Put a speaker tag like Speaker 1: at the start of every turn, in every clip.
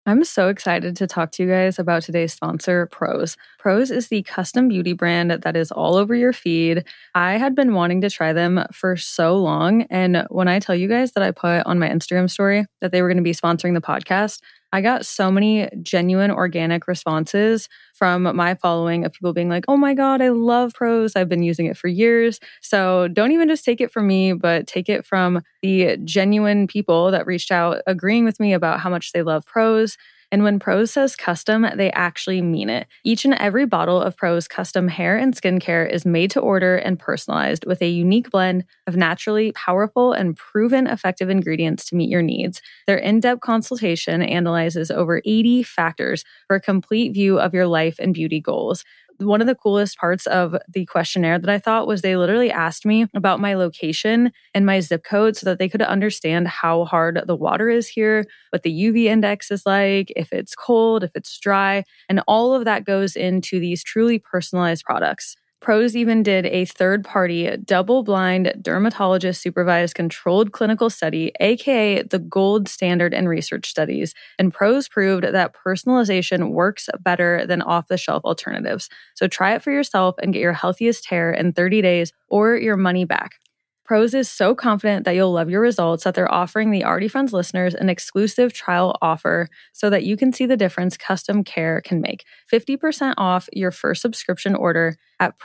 Speaker 1: I'm so excited to talk to you guys about today's sponsor, Prose. Prose is the custom beauty brand that is all over your feed. I had been wanting to try them for so long. And when I tell you guys that I put on my Instagram story that they were going to be sponsoring the podcast, I got so many genuine organic responses from my following of people being like, oh my God, I love Prose. I've been using it for years. So don't even just take it from me, but take it from the genuine people that reached out agreeing with me about how much they love Prose. And when Prose says custom, they actually mean it. Each and every bottle of Prose custom hair and skincare is made to order and personalized with a unique blend of naturally powerful and proven effective ingredients to meet your needs. Their in-depth consultation analyzes over 80 factors for a complete view of your life and beauty goals. One of the coolest parts of the questionnaire that I thought was they literally asked me about my location and my zip code so that they could understand how hard the water is here, what the UV index is like, if it's cold, if it's dry, and all of that goes into these truly personalized products. Prose even did a third-party, double-blind, dermatologist-supervised controlled clinical study, aka the gold standard in research studies, and Prose proved that personalization works better than off-the-shelf alternatives. So try it for yourself and get your healthiest hair in 30 days or your money back. Prose is so confident that you'll love your results that they're offering the Already Friends listeners an exclusive trial offer so that you can see the difference custom care can make. 50% off your first subscription order at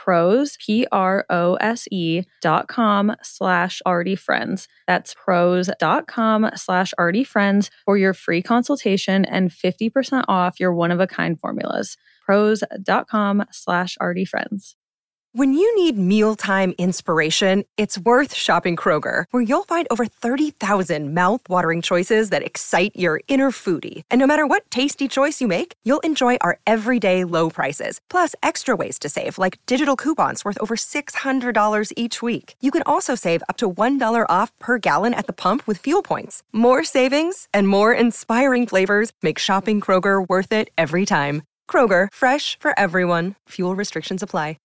Speaker 1: prose.com/alreadyfriends. That's prose.com/alreadyfriends for your free consultation and 50% off your one-of-a-kind formulas. prose.com/alreadyfriends.
Speaker 2: When you need mealtime inspiration, it's worth shopping Kroger, where you'll find over 30,000 mouth-watering choices that excite your inner foodie. And no matter what tasty choice you make, you'll enjoy our everyday low prices, plus extra ways to save, like digital coupons worth over $600 each week. You can also save up to $1 off per gallon at the pump with fuel points. More savings and more inspiring flavors make shopping Kroger worth it every time. Kroger, fresh for everyone. Fuel restrictions apply.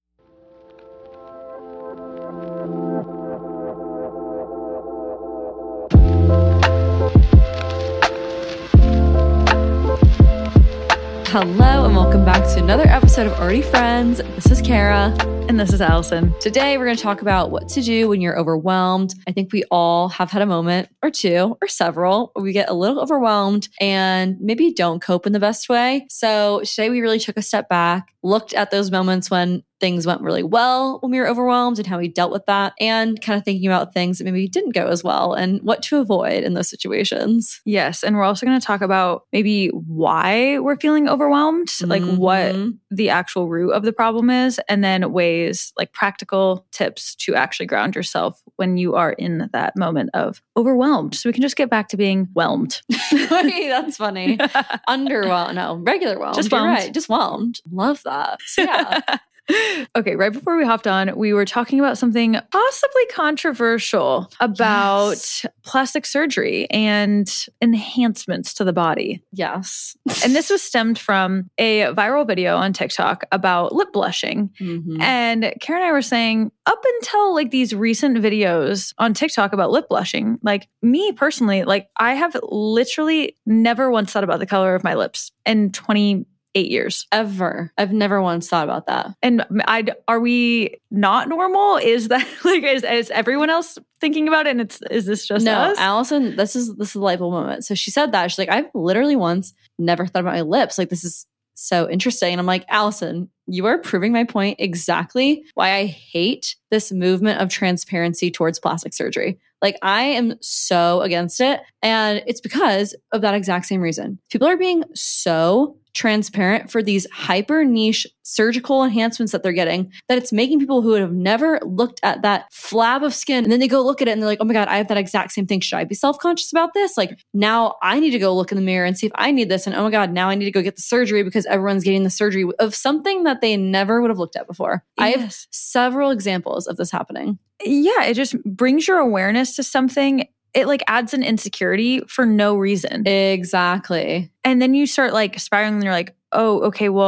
Speaker 3: Hello and welcome back to another episode of Already Friends. This is Kara.
Speaker 1: And this is Allison.
Speaker 3: Today we're going to talk about what to do when you're overwhelmed. I think we all have had a moment or two or several where we get a little overwhelmed and maybe don't cope in the best way. So today we really took a step back, looked at those moments when things went really well when we were overwhelmed and how we dealt with that, and kind of thinking about things that maybe didn't go as well and what to avoid in those situations.
Speaker 1: Yes. And we're also going to talk about maybe why we're feeling overwhelmed, like what the actual root of the problem is, and then ways, like practical tips to actually ground yourself when you are in that moment of overwhelmed. So we can just get back to being whelmed.
Speaker 3: Wait, that's funny. Underwhelmed. No, regular whelmed.
Speaker 1: Just
Speaker 3: You're
Speaker 1: whelmed.
Speaker 3: right. Just whelmed. Love that. So yeah.
Speaker 1: Okay, right before we hopped on, we were talking about something possibly controversial about plastic surgery and enhancements to the body.
Speaker 3: Yes.
Speaker 1: And this was stemmed from a viral video on TikTok about lip blushing. And Karen and I were saying, up until like these recent videos on TikTok about lip blushing, like me personally, like I have literally never once thought about the color of my lips in 28 years.
Speaker 3: Ever. I've never once thought about that.
Speaker 1: And are we not normal? Is that like, is everyone else thinking about it? And is this just us?
Speaker 3: No, Allison, this is the light bulb moment. So she said that. She's like, I've literally once never thought about my lips. Like, this is so interesting. And I'm like, Allison, you are proving my point exactly why I hate this movement of transparency towards plastic surgery. Like, I am so against it. And it's because of that exact same reason. People are being so transparent for these hyper niche surgical enhancements that they're getting that it's making people who would have never looked at that flab of skin, and then they go look at it and they're like, oh my God, I have that exact same thing. Should I be self-conscious about this? Like, now I need to go look in the mirror and see if I need this. And oh my God, now I need to go get the surgery because everyone's getting the surgery of something that they never would have looked at before.
Speaker 1: Yes.
Speaker 3: I have several examples of this happening.
Speaker 1: Yeah, it just brings your awareness to something. It like adds an insecurity for no reason.
Speaker 3: Exactly.
Speaker 1: And then you start like spiraling and you're like, oh, okay, well,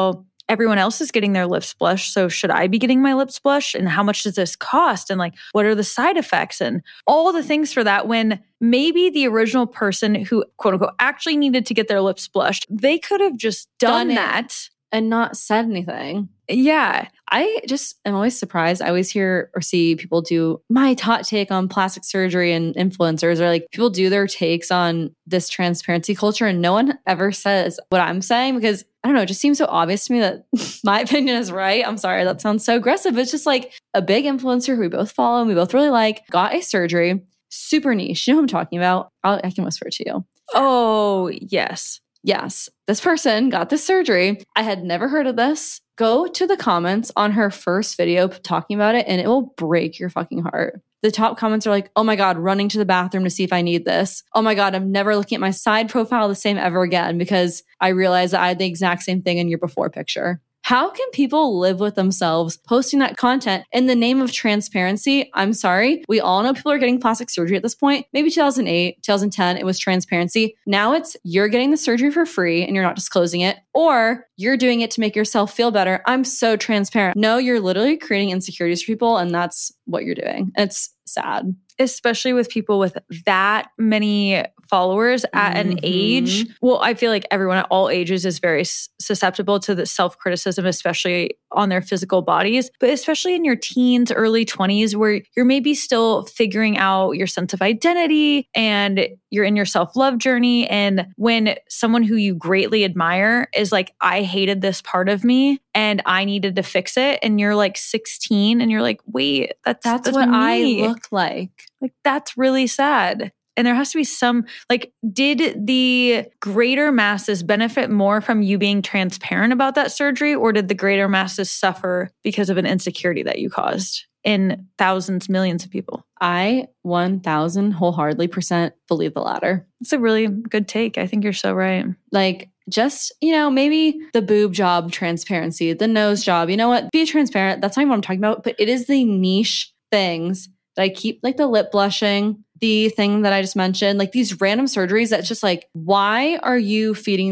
Speaker 1: everyone else is getting their lips blushed. So should I be getting my lips blushed? And how much does this cost? And like, what are the side effects and all the things for that, when maybe the original person who quote unquote actually needed to get their lips blushed, they could have just done that
Speaker 3: and not said anything.
Speaker 1: Yeah.
Speaker 3: I just am always surprised. I always hear or see people do my hot take on plastic surgery, and influencers, or like people do their takes on this transparency culture, and no one ever says what I'm saying, because I don't know, it just seems so obvious to me that my opinion is right. I'm sorry, that sounds so aggressive. But it's just like a big influencer who we both follow and we both really like got a surgery, super niche. You know who I'm talking about? I can whisper it to you.
Speaker 1: Oh, yes.
Speaker 3: Yes, this person got this surgery. I had never heard of this. Go to the comments on her first video talking about it, and it will break your fucking heart. The top comments are like, oh my God, running to the bathroom to see if I need this. Oh my God, I'm never looking at my side profile the same ever again because I realized that I had the exact same thing in your before picture. How can people live with themselves posting that content in the name of transparency? I'm sorry. We all know people are getting plastic surgery at this point. Maybe 2008, 2010, it was transparency. Now it's you're getting the surgery for free and you're not disclosing it, or you're doing it to make yourself feel better. I'm so transparent. No, you're literally creating insecurities for people, and that's what you're doing. It's sad.
Speaker 1: Especially with people with that many followers at an age. Well, I feel like everyone at all ages is very susceptible to the self-criticism, especially on their physical bodies, but especially in your teens, early 20s, where you're maybe still figuring out your sense of identity and you're in your self-love journey. And when someone who you greatly admire is like, I hated this part of me and I needed to fix it. And you're like 16 and you're like, wait, that's
Speaker 3: what
Speaker 1: me.
Speaker 3: I look like.
Speaker 1: Like, that's really sad. And there has to be some, like, did the greater masses benefit more from you being transparent about that surgery, or did the greater masses suffer because of an insecurity that you caused in thousands, millions of people?
Speaker 3: I 1,000 wholeheartedly % believe the latter.
Speaker 1: It's a really good take. I think you're so right.
Speaker 3: Like, just, maybe the boob job transparency, the nose job, you know what? Be transparent. That's not even what I'm talking about, but it is the niche things that I keep, like the lip blushing, the thing that I just mentioned, like these random surgeries that's just like, why are you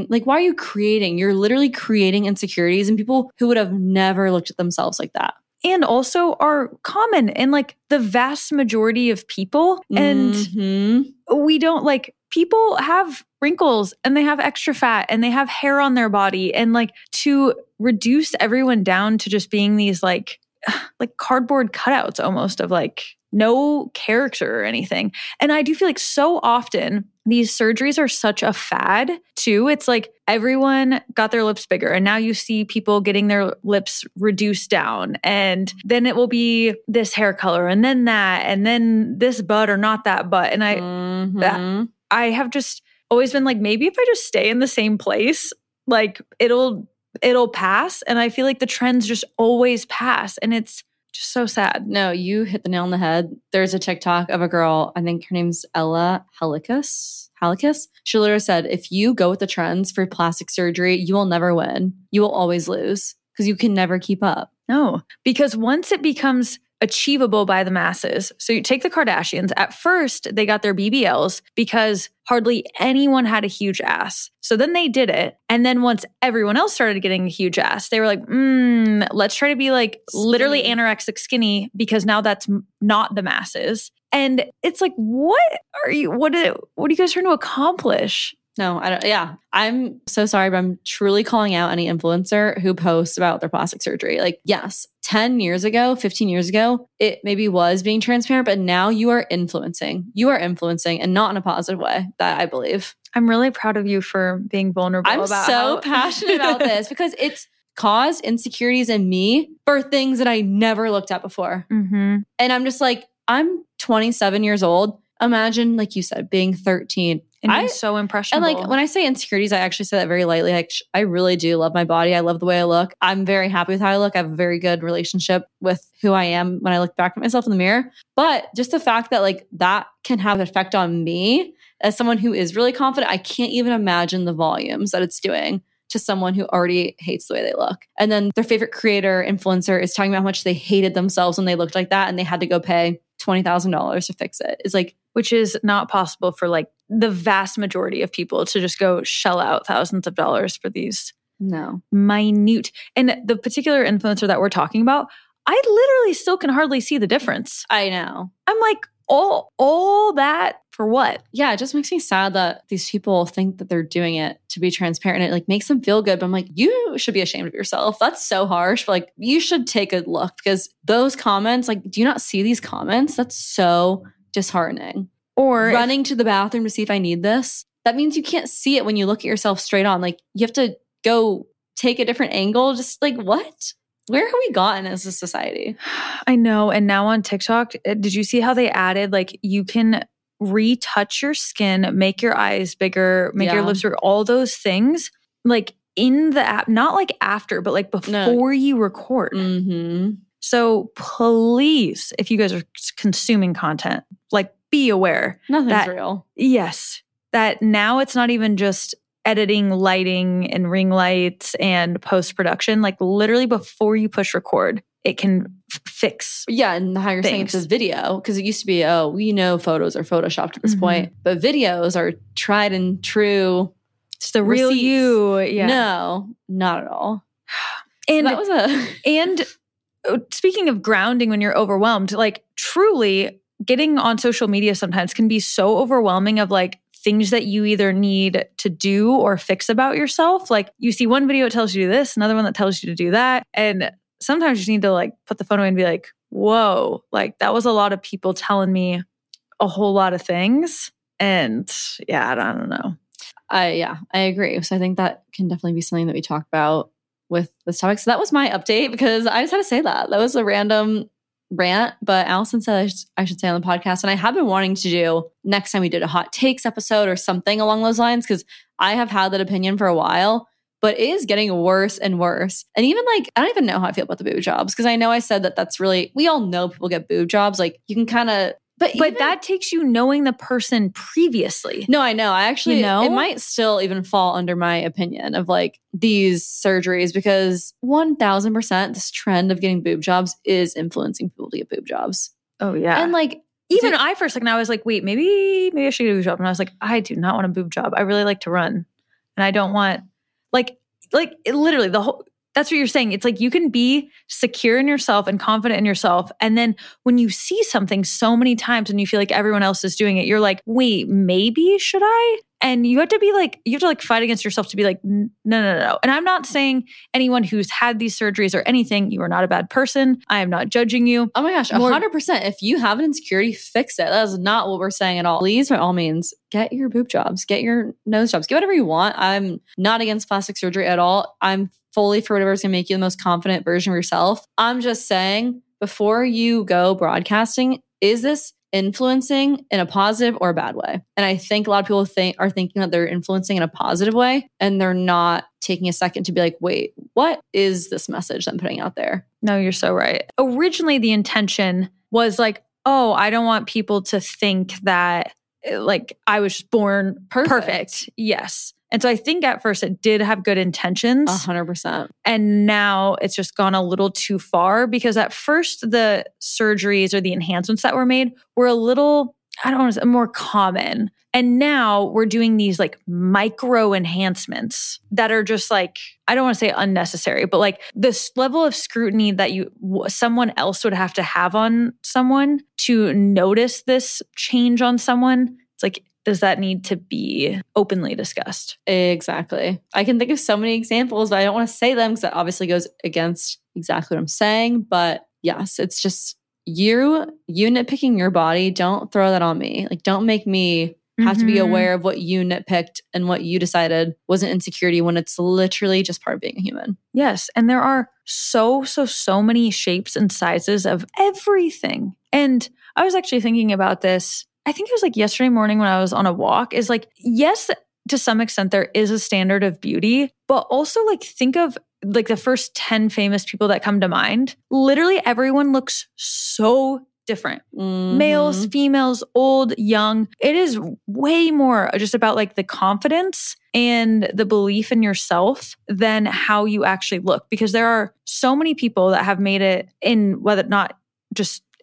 Speaker 3: creating? You're literally creating insecurities in people who would have never looked at themselves like that.
Speaker 1: And also are common in like the vast majority of people. And we don't like, people have wrinkles and they have extra fat and they have hair on their body. And like, to reduce everyone down to just being these like cardboard cutouts almost of like no character or anything. And I do feel like so often these surgeries are such a fad too. It's like everyone got their lips bigger and now you see people getting their lips reduced down, and then it will be this hair color and then that and then this butt or not that butt. And I have just always been like, maybe if I just stay in the same place, like it'll pass. And I feel like the trends just always pass, and it's just so sad.
Speaker 3: No, you hit the nail on the head. There's a TikTok of a girl, I think her name's Ella Halikas. She literally said, if you go with the trends for plastic surgery, you will never win. You will always lose because you can never keep up.
Speaker 1: No, because once it becomes achievable by the masses. So you take the Kardashians. At first, they got their BBLs because hardly anyone had a huge ass. So then they did it. And then once everyone else started getting a huge ass, they were like, let's try to be like skinny. Literally anorexic skinny, because now that's not the masses. And it's like, what are you guys trying to accomplish?
Speaker 3: No, I don't. Yeah, I'm so sorry, but I'm truly calling out any influencer who posts about their plastic surgery. Like, yes, 10 years ago, 15 years ago, it maybe was being transparent, but now you are influencing. You are influencing, and not in a positive way, that I believe.
Speaker 1: I'm really proud of you for being vulnerable
Speaker 3: I'm
Speaker 1: about
Speaker 3: so passionate about this because it's caused insecurities in me for things that I never looked at before. And I'm just like, I'm 27 years old. Imagine, like you said, being 13.
Speaker 1: And being so impressionable.
Speaker 3: And like, when I say insecurities, I actually say that very lightly. Like, I really do love my body. I love the way I look. I'm very happy with how I look. I have a very good relationship with who I am when I look back at myself in the mirror. But just the fact that like that can have an effect on me as someone who is really confident, I can't even imagine the volumes that it's doing to someone who already hates the way they look. And then their favorite creator, influencer is talking about how much they hated themselves when they looked like that and they had to go pay $20,000 to fix it. It's like,
Speaker 1: which is not possible for like the vast majority of people to just go shell out thousands of dollars for these
Speaker 3: No.
Speaker 1: Minute. And the particular influencer that we're talking about, I literally still can hardly see the difference.
Speaker 3: I know.
Speaker 1: I'm like, all that for what?
Speaker 3: Yeah, it just makes me sad that these people think that they're doing it to be transparent. It like makes them feel good. But I'm like, you should be ashamed of yourself. That's so harsh. But like, you should take a look because those comments, like, do you not see these comments? That's so disheartening.
Speaker 1: Or
Speaker 3: running to the bathroom to see if I need this. That means you can't see it when you look at yourself straight on. Like, you have to go take a different angle. Just like, what? Where have we gotten as a society?
Speaker 1: I know. And now on TikTok, did you see how they added, like, you can retouch your skin, make your eyes bigger, make your lips bigger, all those things, like in the app, not like after, but like before you record.
Speaker 3: Mm-hmm.
Speaker 1: So please, if you guys are consuming content, like, be aware.
Speaker 3: Nothing's real.
Speaker 1: Yes. That now it's not even just editing, lighting, and ring lights and post-production. Like, literally before you push record, it can fix.
Speaker 3: Yeah, and how you're saying it's a video. Because it used to be, we know photos are photoshopped at this point. But videos are tried and true.
Speaker 1: It's the real you. Yeah.
Speaker 3: No, not at all.
Speaker 1: And
Speaker 3: so that was
Speaker 1: and speaking of grounding when you're overwhelmed, like, truly getting on social media sometimes can be so overwhelming of like things that you either need to do or fix about yourself. Like, you see one video, it tells you to do this, another one that tells you to do that. And sometimes you just need to like put the phone away and be like, whoa, like, that was a lot of people telling me a whole lot of things. And yeah, I don't know.
Speaker 3: I agree. So I think that can definitely be something that we talk about with this topic. So that was my update because I just had to say that. That was a random rant, but Allison said I should say on the podcast. And I have been wanting to do next time we did a hot takes episode or something along those lines because I have had that opinion for a while, but it is getting worse and worse. And even like, I don't even know how I feel about the boob jobs because I know I said that that's really, we all know people get boob jobs. Like, you can kind of, but
Speaker 1: that takes you knowing the person previously.
Speaker 3: No, I know. I actually, it might still even fall under my opinion of like these surgeries because 1000% this trend of getting boob jobs is influencing people to get boob jobs.
Speaker 1: Oh yeah.
Speaker 3: And like,
Speaker 1: even I for a second, I was like, wait, maybe I should get a boob job. And I was like, I do not want a boob job. I really like to run. And I don't want like it, literally the whole, that's what you're saying. It's like you can be secure in yourself and confident in yourself. And then when you see something so many times and you feel like everyone else is doing it, you're like, wait, maybe should I? And you have to fight against yourself to be like, no. And I'm not saying anyone who's had these surgeries or anything, you are not a bad person. I am not judging you.
Speaker 3: Oh my gosh, 100%. If you have an insecurity, fix it. That is not what we're saying at all. Please, by all means, get your boob jobs, get your nose jobs, get whatever you want. I'm not against plastic surgery at all. I'm fully for whatever's going to make you the most confident version of yourself. I'm just saying, before you go broadcasting, is this influencing in a positive or a bad way? And I think a lot of people are thinking that they're influencing in a positive way, and they're not taking a second to be like, wait, what is this message that I'm putting out there?
Speaker 1: No, you're so right. Originally, the intention was like, oh, I don't want people to think that like I was born perfect. Yes. And so I think at first it did have good intentions.
Speaker 3: 100%.
Speaker 1: And now it's just gone a little too far because at first the surgeries or the enhancements that were made were a little, I don't want to say, more common. And now we're doing these like micro enhancements that are just like, I don't want to say unnecessary, but like this level of scrutiny that someone else would have to have on someone to notice this change on someone. It's like, does that need to be openly discussed?
Speaker 3: Exactly. I can think of so many examples, but I don't want to say them because that obviously goes against exactly what I'm saying. But yes, it's just you nitpicking your body. Don't throw that on me. Like, don't make me have to be aware of what you nitpicked and what you decided was an insecurity when it's literally just part of being a human.
Speaker 1: Yes. And there are so many shapes and sizes of everything. And I was actually thinking about this. I think it was like yesterday morning when I was on a walk, is like, yes, to some extent there is a standard of beauty, but also like think of like the first 10 famous people that come to mind. Literally everyone looks so different. Mm-hmm. Males, females, old, young. It is way more just about like the confidence and the belief in yourself than how you actually look. Because there are so many people that have made it in whether not just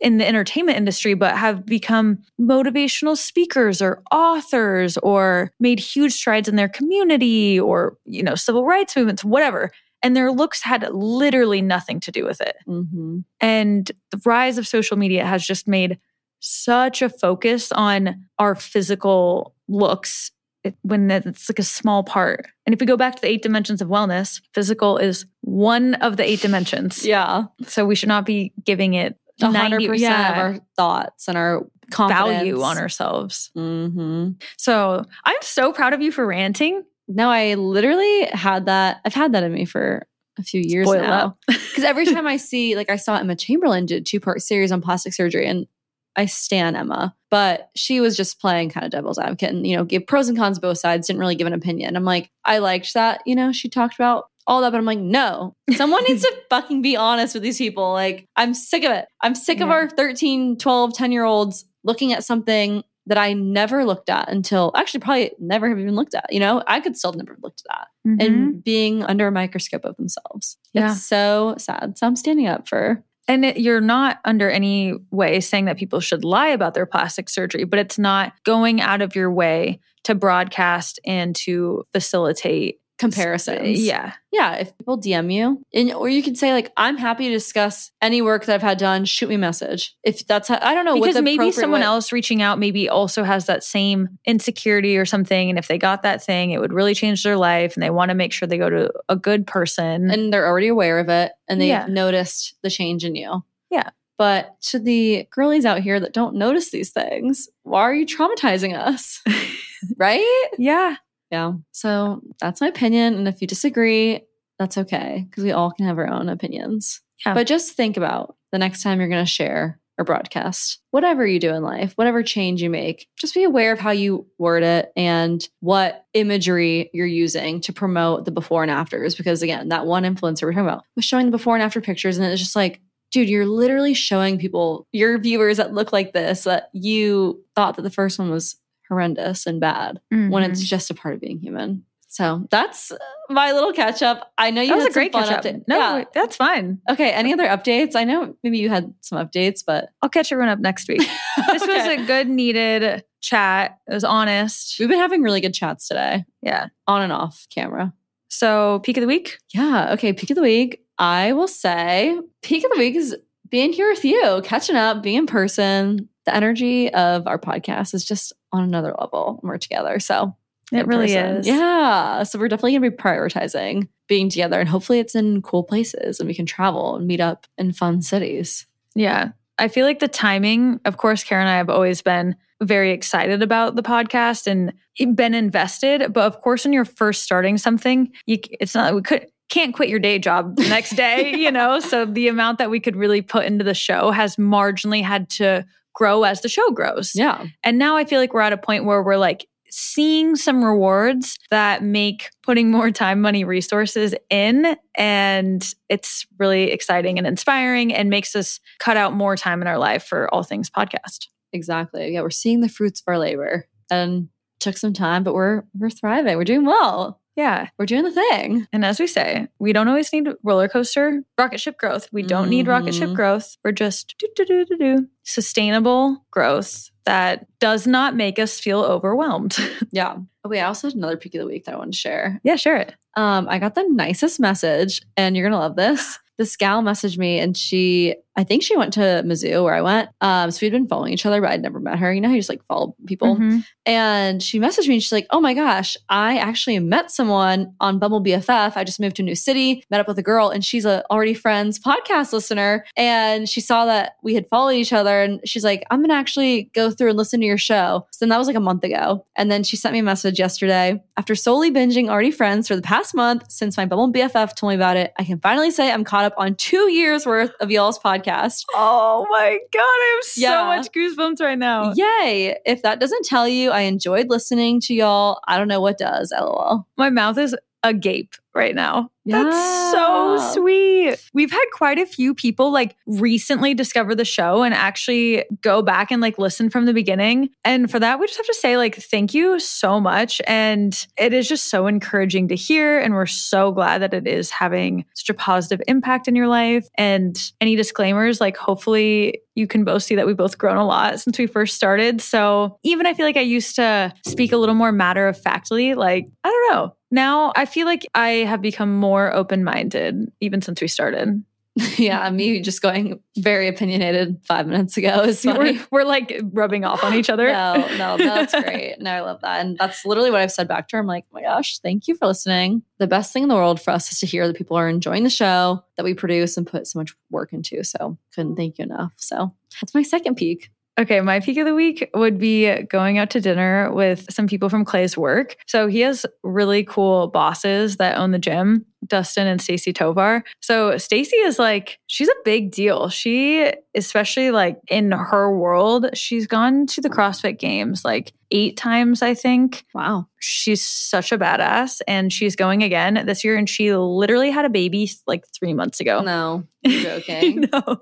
Speaker 1: in the entertainment industry, but have become motivational speakers or authors or made huge strides in their community or, civil rights movements, whatever. And their looks had literally nothing to do with it.
Speaker 3: Mm-hmm.
Speaker 1: And the rise of social media has just made such a focus on our physical looks when it's like a small part. And if we go back to the 8 dimensions of wellness, physical is one of the 8 dimensions.
Speaker 3: Yeah.
Speaker 1: So we should not be giving it
Speaker 3: 100% of our thoughts and our confidence.
Speaker 1: Value on ourselves.
Speaker 3: Mm-hmm.
Speaker 1: So I'm so proud of you for ranting.
Speaker 3: No, I literally had that. I've had that in me for a few years
Speaker 1: Spoil
Speaker 3: now. Because every time I see, I saw Emma Chamberlain did a 2-part series on plastic surgery, and I stan Emma, but she was just playing kind of devil's advocate and, gave pros and cons both sides, didn't really give an opinion. I'm like, I liked that, she talked about all that, but I'm like, no, someone needs to fucking be honest with these people. I'm sick of it. I'm sick of our 13, 12, 10-year-olds looking at something that I never looked at until actually probably never have even looked at. I could still never have looked at that and being under a microscope of themselves. Yeah. It's so sad. So I'm standing up for.
Speaker 1: And you're not under any way saying that people should lie about their plastic surgery, but it's not going out of your way to broadcast and to facilitate
Speaker 3: comparisons.
Speaker 1: Yeah.
Speaker 3: Yeah. If people DM you, or you could say I'm happy to discuss any work that I've had done, shoot me a message. If that's how, I don't know.
Speaker 1: Because maybe someone else reaching out maybe also has that same insecurity or something. And if they got that thing, it would really change their life. And they want to make sure they go to a good person.
Speaker 3: And they're already aware of it. And they've noticed the change in you.
Speaker 1: Yeah.
Speaker 3: But to the girlies out here that don't notice these things, why are you traumatizing us? Right?
Speaker 1: Yeah.
Speaker 3: Yeah. So that's my opinion. And if you disagree, that's okay, because we all can have our own opinions. Yeah. But just think about the next time you're going to share or broadcast, whatever you do in life, whatever change you make, just be aware of how you word it and what imagery you're using to promote the before and afters. Because again, that one influencer we're talking about was showing the before and after pictures. And it's just dude, you're literally showing people, your viewers that look like this, that you thought that the first one was horrendous and bad when it's just a part of being human. So that's my little catch up. I know you had a great catch up.
Speaker 1: No, that's fine.
Speaker 3: Okay. Any other updates? I know maybe you had some updates, but
Speaker 1: I'll catch everyone up next week. This was a good, needed chat. It was honest.
Speaker 3: We've been having really good chats today.
Speaker 1: Yeah.
Speaker 3: On and off camera.
Speaker 1: So peak of the week?
Speaker 3: Yeah. Okay. Peak of the week. I will say peak of the week is being here with you, catching up, being in person. The energy of our podcast is just on another level when we're together. So
Speaker 1: it really is.
Speaker 3: Yeah. So we're definitely going to be prioritizing being together, and hopefully it's in cool places and we can travel and meet up in fun cities.
Speaker 1: Yeah. I feel like the timing, of course, Kara and I have always been very excited about the podcast and been invested. But of course, when you're first starting something, it's not, can't quit your day job the next day, So the amount that we could really put into the show has marginally had to grow as the show grows.
Speaker 3: Yeah.
Speaker 1: And now I feel like we're at a point where we're seeing some rewards that make putting more time, money, resources in. And it's really exciting and inspiring and makes us cut out more time in our life for all things podcast.
Speaker 3: Exactly. Yeah. We're seeing the fruits of our labor, and took some time, but we're thriving. We're doing well.
Speaker 1: Yeah.
Speaker 3: We're doing the thing.
Speaker 1: And as we say, we don't always need rocket ship growth. We don't need rocket ship growth. We're just sustainable growth that does not make us feel overwhelmed.
Speaker 3: Yeah. Oh, wait, I also had another peak of the week that I want to share.
Speaker 1: Yeah, share it.
Speaker 3: I got the nicest message, and you're going to love this. This gal messaged me, and I think she went to Mizzou where I went. So we'd been following each other, but I'd never met her. You know how you just follow people? Mm-hmm. And she messaged me and she's like, oh my gosh, I actually met someone on Bumble BFF. I just moved to a new city, met up with a girl, and she's a Already Friends podcast listener. And she saw that we had followed each other, and she's like, I'm going to actually go through and listen to your show. So then that was a month ago. And then she sent me a message yesterday. After solely binging Already Friends for the past month, since my Bumble BFF told me about it, I can finally say I'm caught up on 2 years worth of y'all's podcast.
Speaker 1: Oh my God, I have so much goosebumps right now.
Speaker 3: Yay. If that doesn't tell you I enjoyed listening to y'all, I don't know what does, LOL.
Speaker 1: My mouth is agape right now.
Speaker 3: Yeah.
Speaker 1: That's so sweet. We've had quite a few people like recently discover the show and actually go back and like listen from the beginning. And for that, we just have to say like, thank you so much. And it is just so encouraging to hear. And we're so glad that it is having such a positive impact in your life. And any disclaimers, like hopefully you can both see that we've both grown a lot since we first started. So even I feel like I used to speak a little more matter of factly, like, I don't know. Now I feel like I have become more open-minded even since we started.
Speaker 3: Yeah, me just going very opinionated 5 minutes ago is funny.
Speaker 1: We're like rubbing off on each other.
Speaker 3: No, that's great. No, I love that. And that's literally what I've said back to her. I'm like, oh my gosh, thank you for listening. The best thing in the world for us is to hear that people are enjoying the show that we produce and put so much work into. So couldn't thank you enough. So that's my second peak.
Speaker 1: Okay, my peak of the week would be going out to dinner with some people from Clay's work. So he has really cool bosses that own the gym, Dustin and Stacey Tovar. So Stacey is like, she's a big deal. She, especially like in her world, she's gone to the CrossFit Games like 8 times, I think.
Speaker 3: Wow.
Speaker 1: She's such a badass and she's going again this year. And she literally had a baby like 3 months ago.
Speaker 3: No, you're joking.
Speaker 1: No.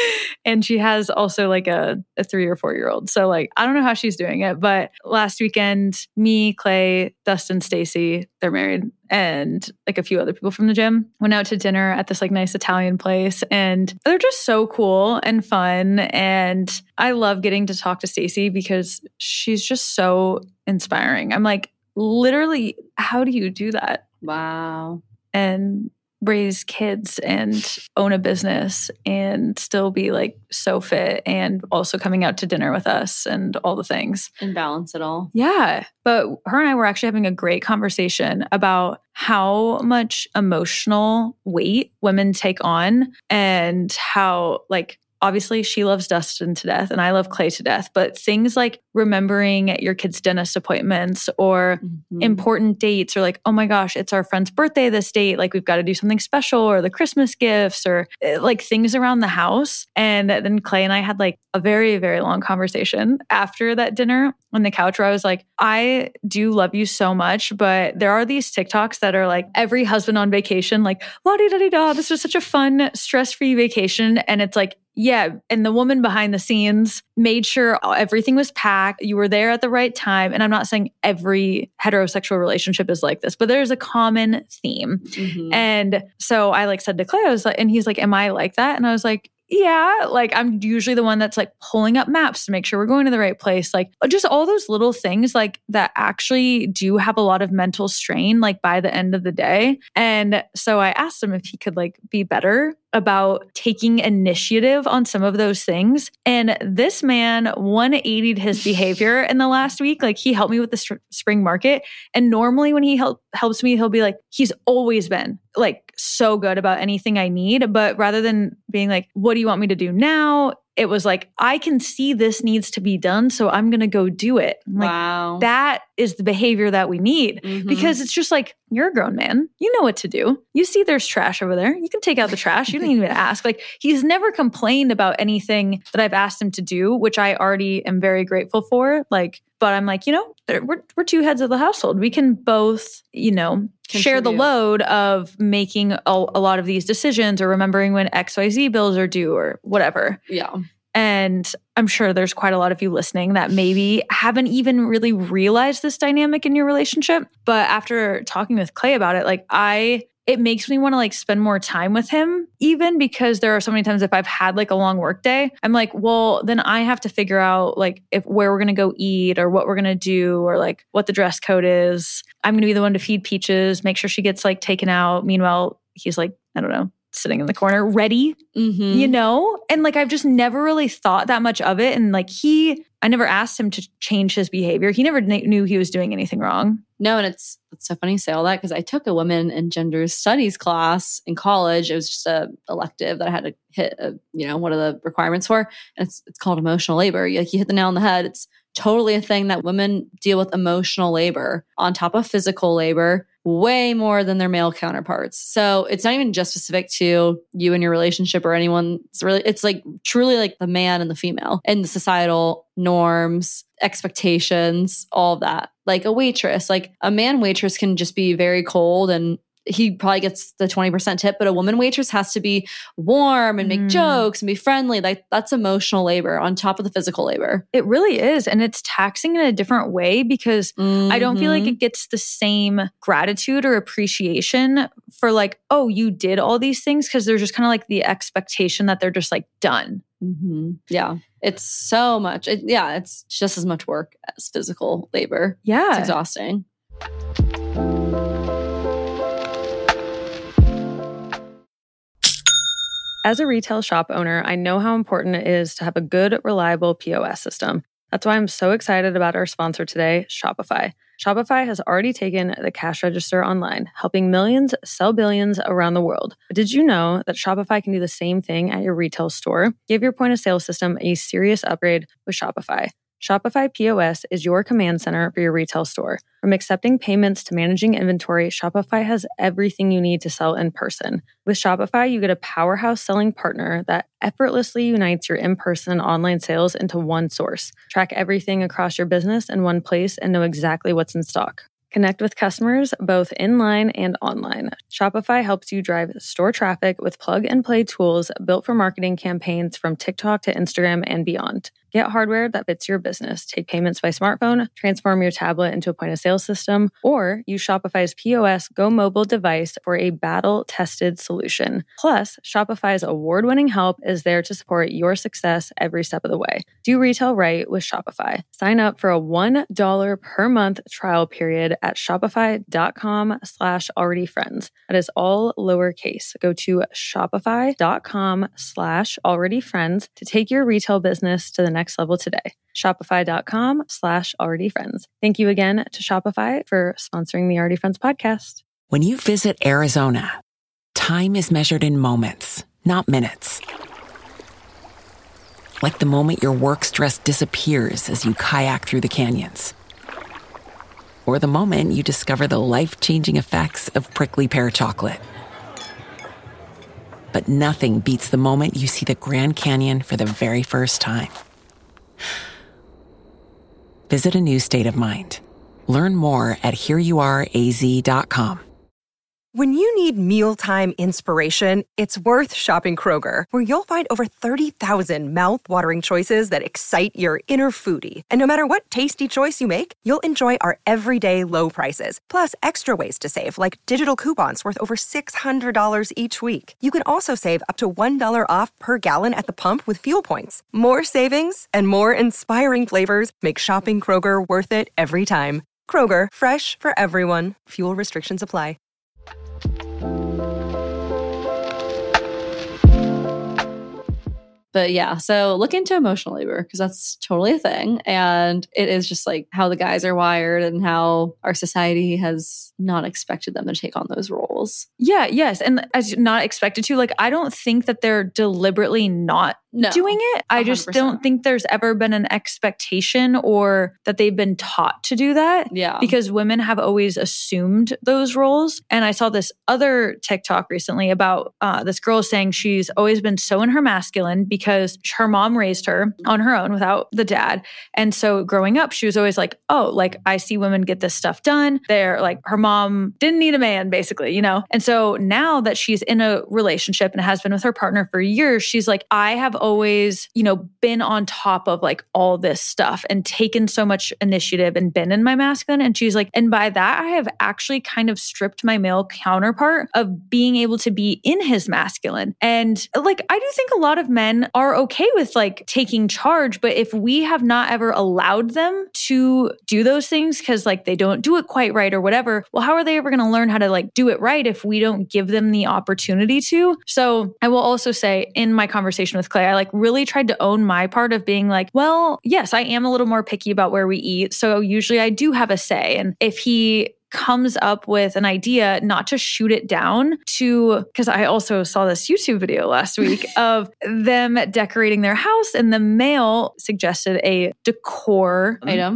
Speaker 1: And she has also like a 3 or 4 year old. So like, I don't know how she's doing it, but last weekend, me, Clay, Dustin, Stacey, they're married, and like a few other people from the gym went out to dinner at this like nice Italian place. And they're just so cool and fun. And I love getting to talk to Stacey because she's just so inspiring. I'm like, literally, how do you do that?
Speaker 3: Wow.
Speaker 1: And raise kids and own a business and still be like so fit and also coming out to dinner with us and all the things.
Speaker 3: And balance it all.
Speaker 1: Yeah. But her and I were actually having a great conversation about how much emotional weight women take on and how like, obviously, she loves Dustin to death and I love Clay to death. But things like remembering your kids' dentist appointments or important dates or like, oh my gosh, it's our friend's birthday this date. Like we've got to do something special or the Christmas gifts or like things around the house. And then Clay and I had like a very, very long conversation after that dinner on the couch where I was like, I do love you so much, but there are these TikToks that are like every husband on vacation, like la-di-da-di-da, this was such a fun, stress-free vacation. And it's like, yeah. And the woman behind the scenes made sure everything was packed. You were there at the right time. And I'm not saying every heterosexual relationship is like this, but there's a common theme. And so I like said to Clay, I was like, and he's like, am I like that? And I was like, yeah, like I'm usually the one that's like pulling up maps to make sure we're going to the right place. Like just all those little things like that actually do have a lot of mental strain, like by the end of the day. And so I asked him if he could like be better about taking initiative on some of those things. And this man 180'd his behavior in the last week. Like he helped me with the spring market. And normally when he helps me, he'll be like, he's always been like so good about anything I need. But rather than being like, what do you want me to do now? It was like, I can see this needs to be done, so I'm going to go do it. I'm like,
Speaker 3: wow.
Speaker 1: That is the behavior that we need because it's just like, you're a grown man. You know what to do. You see there's trash over there. You can take out the trash. You don't even ask. Like he's never complained about anything that I've asked him to do, which I already am very grateful for. Like, but I'm like, you know, we're two heads of the household. We can both, you know, share the load of making a lot of these decisions or remembering when XYZ bills are due or whatever.
Speaker 3: Yeah.
Speaker 1: And I'm sure there's quite a lot of you listening that maybe haven't even really realized this dynamic in your relationship. But after talking with Clay about it, like it makes me want to like spend more time with him, even because there are so many times if I've had like a long work day, I'm like, well, then I have to figure out like where we're going to go eat or what we're going to do or like what the dress code is. I'm going to be the one to feed Peaches, make sure she gets like taken out. Meanwhile, he's like, I don't know, sitting in the corner, ready, you know? And like, I've just never really thought that much of it. And like I never asked him to change his behavior. He never knew he was doing anything wrong.
Speaker 3: No, and it's so funny you say all that because I took a women and gender studies class in college. It was just a elective that I had to hit, one of the requirements for. And it's called emotional labor. You hit the nail on the head. It's totally a thing that women deal with emotional labor on top of physical labor way more than their male counterparts. So it's not even just specific to you and your relationship or anyone. It's like truly like the man and the female and the societal norms, expectations, all of that. like a waitress. Like a man waitress can just be very cold and he probably gets the 20% tip, but a woman waitress has to be warm and make jokes and be friendly. Like that's emotional labor on top of the physical labor.
Speaker 1: It really is. And it's taxing in a different way because I don't feel like it gets the same gratitude or appreciation for like, oh, you did all these things, because there's just kind of like the expectation that they're just like done.
Speaker 3: Yeah. It's so much. It's just as much work as physical labor.
Speaker 1: Yeah.
Speaker 3: It's exhausting.
Speaker 1: As a retail shop owner, I know how important it is to have a good, reliable POS system. That's why I'm so excited about our sponsor today, Shopify. Shopify has already taken the cash register online, helping millions sell billions around the world. But did you know that Shopify can do the same thing at your retail store? Give your point of sale system a serious upgrade with Shopify. Shopify POS is your command center for your retail store. From accepting payments to managing inventory, Shopify has everything you need to sell in person. With Shopify, you get a powerhouse selling partner that effortlessly unites your in-person and online sales into one source. Track everything across your business in one place and know exactly what's in stock. Connect with customers both inline and online. Shopify helps you drive store traffic with plug-and-play tools built for marketing campaigns from TikTok to Instagram and beyond. Get hardware that fits your business. Take payments by smartphone, transform your tablet into a point-of-sale system, or use Shopify's POS Go Mobile device for a battle-tested solution. Plus, Shopify's award-winning help is there to support your success every step of the way. Do retail right with Shopify. Sign up for a $1 per month trial period at shopify.com/alreadyfriends. That is all lowercase. Go to shopify.com/alreadyfriends to take your retail business to the next level today. Shopify.com/alreadyfriends. Thank you again to Shopify for sponsoring the Already Friends podcast.
Speaker 4: When you visit Arizona, time is measured in moments, not minutes. Like the moment your work stress disappears as you kayak through the canyons. Or the moment you discover the life-changing effects of prickly pear chocolate. But nothing beats the moment you see the Grand Canyon for the very first time. Visit a new state of mind. Learn more at hereyouareaz.com.
Speaker 2: When you need mealtime inspiration, it's worth shopping Kroger, where you'll find over 30,000 mouth-watering choices that excite your inner foodie. And no matter what tasty choice you make, you'll enjoy our everyday low prices, plus extra ways to save, like digital coupons worth over $600 each week. You can also save up to $1 off per gallon at the pump with fuel points. More savings and more inspiring flavors make shopping Kroger worth it every time. Kroger, fresh for everyone. Fuel restrictions apply.
Speaker 3: But yeah, so look into emotional labor because that's totally a thing. And it is just like how the guys are wired and how our society has not expected them to take on those roles.
Speaker 1: Yeah, yes. And as not expected to, like, I don't think that they're deliberately not doing it. I just
Speaker 3: 100%.
Speaker 1: don't think there's ever been an expectation or that they've been taught to do that.
Speaker 3: Yeah.
Speaker 1: Because women have always assumed those roles. And I saw this other TikTok recently about this girl saying she's always been so in her masculine because her mom raised her on her own without the dad. And so growing up, she was always like, oh, like I see women get this stuff done. They're like, her mom didn't need a man, basically, you know? And so now that she's in a relationship and has been with her partner for years, she's like, I have always, you know, been on top of like all this stuff and taken so much initiative and been in my masculine. And she's like, and by that, I have actually kind of stripped my male counterpart of being able to be in his masculine. And like, I do think a lot of men are okay with like taking charge, but if we have not ever allowed them to do those things because like they don't do it quite right or whatever, well, how are they ever going to learn how to like do it right if we don't give them the opportunity to? So I will also say in my conversation with Clay, I like really tried to own my part of being like, well, yes, I am a little more picky about where we eat. So usually I do have a say. And if he comes up with an idea, not to shoot it down because I also saw this YouTube video last week of them decorating their house, and the mail suggested a decor item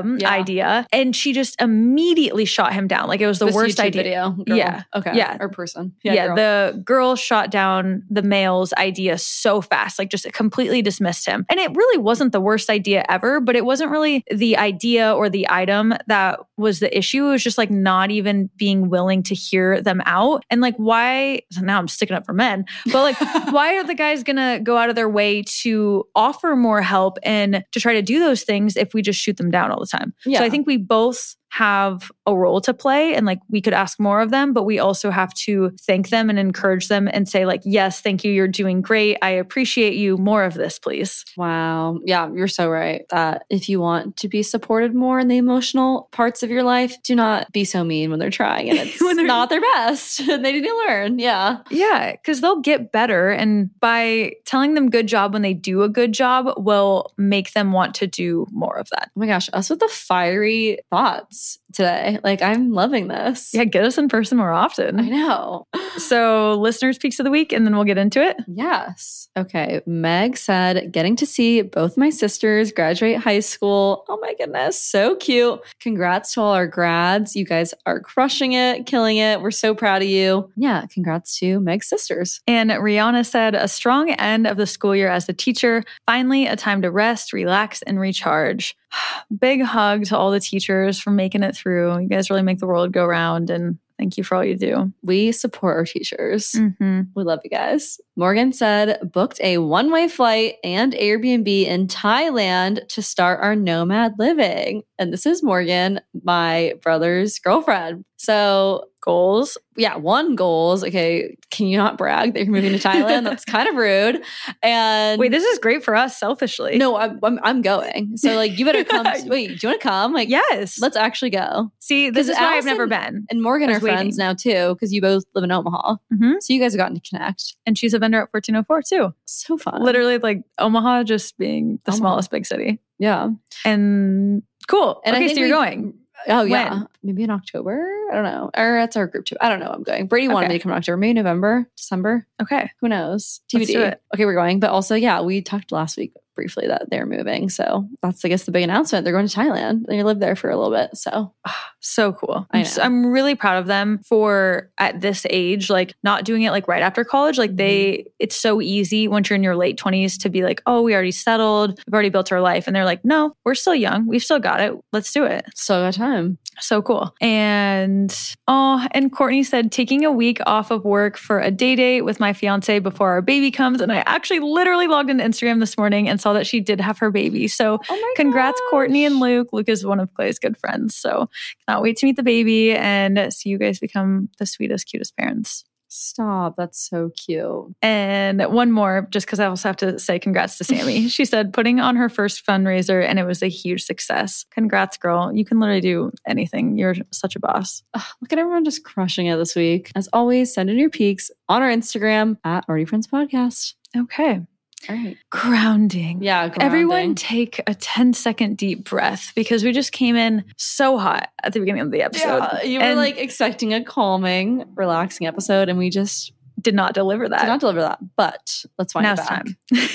Speaker 1: idea. And she just immediately shot him down. Like it was the worst
Speaker 3: YouTube
Speaker 1: idea.
Speaker 3: Video, girl.
Speaker 1: Yeah.
Speaker 3: Okay.
Speaker 1: Yeah.
Speaker 3: Or person.
Speaker 1: Yeah. The girl shot down the male's idea so fast, like just completely dismissed him. And it really wasn't the worst idea ever, but it wasn't really the idea or the item that was the issue. It was just like not even being willing to hear them out. And like, why, now I'm sticking up for men, but like, why are the guys going to go out of their way to offer more help and to try to do those things if we just shoot them down all the time?
Speaker 3: Yeah.
Speaker 1: So I think we both have a role to play, and like we could ask more of them, but we also have to thank them and encourage them and say like, yes, thank you. You're doing great. I appreciate you. More of this, please.
Speaker 3: Wow. Yeah, you're so right that if you want to be supported more in the emotional parts of your life, do not be so mean when they're trying and it's not their best and they need to learn. Yeah.
Speaker 1: Yeah. Because they'll get better. And by telling them good job when they do a good job will make them want to do more of that.
Speaker 3: Oh my gosh, us with the fiery thoughts today. Like, I'm loving this.
Speaker 1: Yeah, get us in person more often.
Speaker 3: I know.
Speaker 1: So, listeners' peaks of the week, and then we'll get into it.
Speaker 3: Yes. Okay. Meg said, getting to see both my sisters graduate high school. Oh my goodness. So cute. Congrats to all our grads. You guys are crushing it, killing it. We're so proud of you. Yeah. Congrats to Meg's sisters.
Speaker 1: And Rihanna said, a strong end of the school year as a teacher. Finally, a time to rest, relax, and recharge. Big hug to all the teachers for making it through. You guys really make the world go round, and thank you for all you do.
Speaker 3: We support our teachers. We love you guys. Morgan said, booked a one-way flight and Airbnb in Thailand to start our nomad living. And this is Morgan, my brother's girlfriend. So goals. Yeah, goals. Okay, can you not brag that you're moving to Thailand? That's kind of rude. And
Speaker 1: wait, this is great for us selfishly.
Speaker 3: No, I'm going. So like, you better come. Wait, do you want to come? Like,
Speaker 1: yes,
Speaker 3: let's actually go.
Speaker 1: See, this is why I've never been.
Speaker 3: And Morgan are friends now too, because you both live in Omaha. So you guys have gotten to connect.
Speaker 1: And she's a vendor at 1404 too.
Speaker 3: So fun.
Speaker 1: Literally, like Omaha just being the smallest big city.
Speaker 3: Yeah.
Speaker 1: And cool.
Speaker 3: And
Speaker 1: okay, so you're going.
Speaker 3: Oh, yeah. Maybe in October? I don't know. Or that's our group too. I don't know. I'm going. Brady wanted me to come in October. Maybe November, December.
Speaker 1: Okay.
Speaker 3: Who knows? TBD.
Speaker 1: Let's do it.
Speaker 3: Okay, we're going. But also, yeah, we talked last week briefly that they're moving. So that's, I guess, the big announcement. They're going to Thailand. They live there for a little bit. So
Speaker 1: cool. I'm really proud of them for at this age, like not doing it like right after college. Like it's so easy once you're in your late 20s to be like, oh, we already settled. We've already built our life. And they're like, no, we're still young. We've still got it. Let's do it.
Speaker 3: Still got time.
Speaker 1: So cool. And Courtney said, taking a week off of work for a date with my fiance before our baby comes. And I actually literally logged into Instagram this morning and saw that she did have her baby. So congrats, Courtney and Luke. Luke is one of Clay's good friends. So cannot wait to meet the baby and see you guys become the sweetest, cutest parents.
Speaker 3: Stop. That's so cute.
Speaker 1: And one more, just because I also have to say congrats to Sammy. She said putting on her first fundraiser and it was a huge success. Congrats, girl. You can literally do anything. You're such a boss.
Speaker 3: Look at everyone just crushing it this week. As always, send in your peaks on our Instagram at Already Friends Podcast.
Speaker 1: Okay.
Speaker 3: All right.
Speaker 1: Grounding.
Speaker 3: Yeah, grounding.
Speaker 1: Everyone take a 10-second deep breath because we just came in so hot at the beginning of the episode.
Speaker 3: Yeah, you were like expecting a calming, relaxing episode and we just
Speaker 1: did not deliver that. But let's wind it back.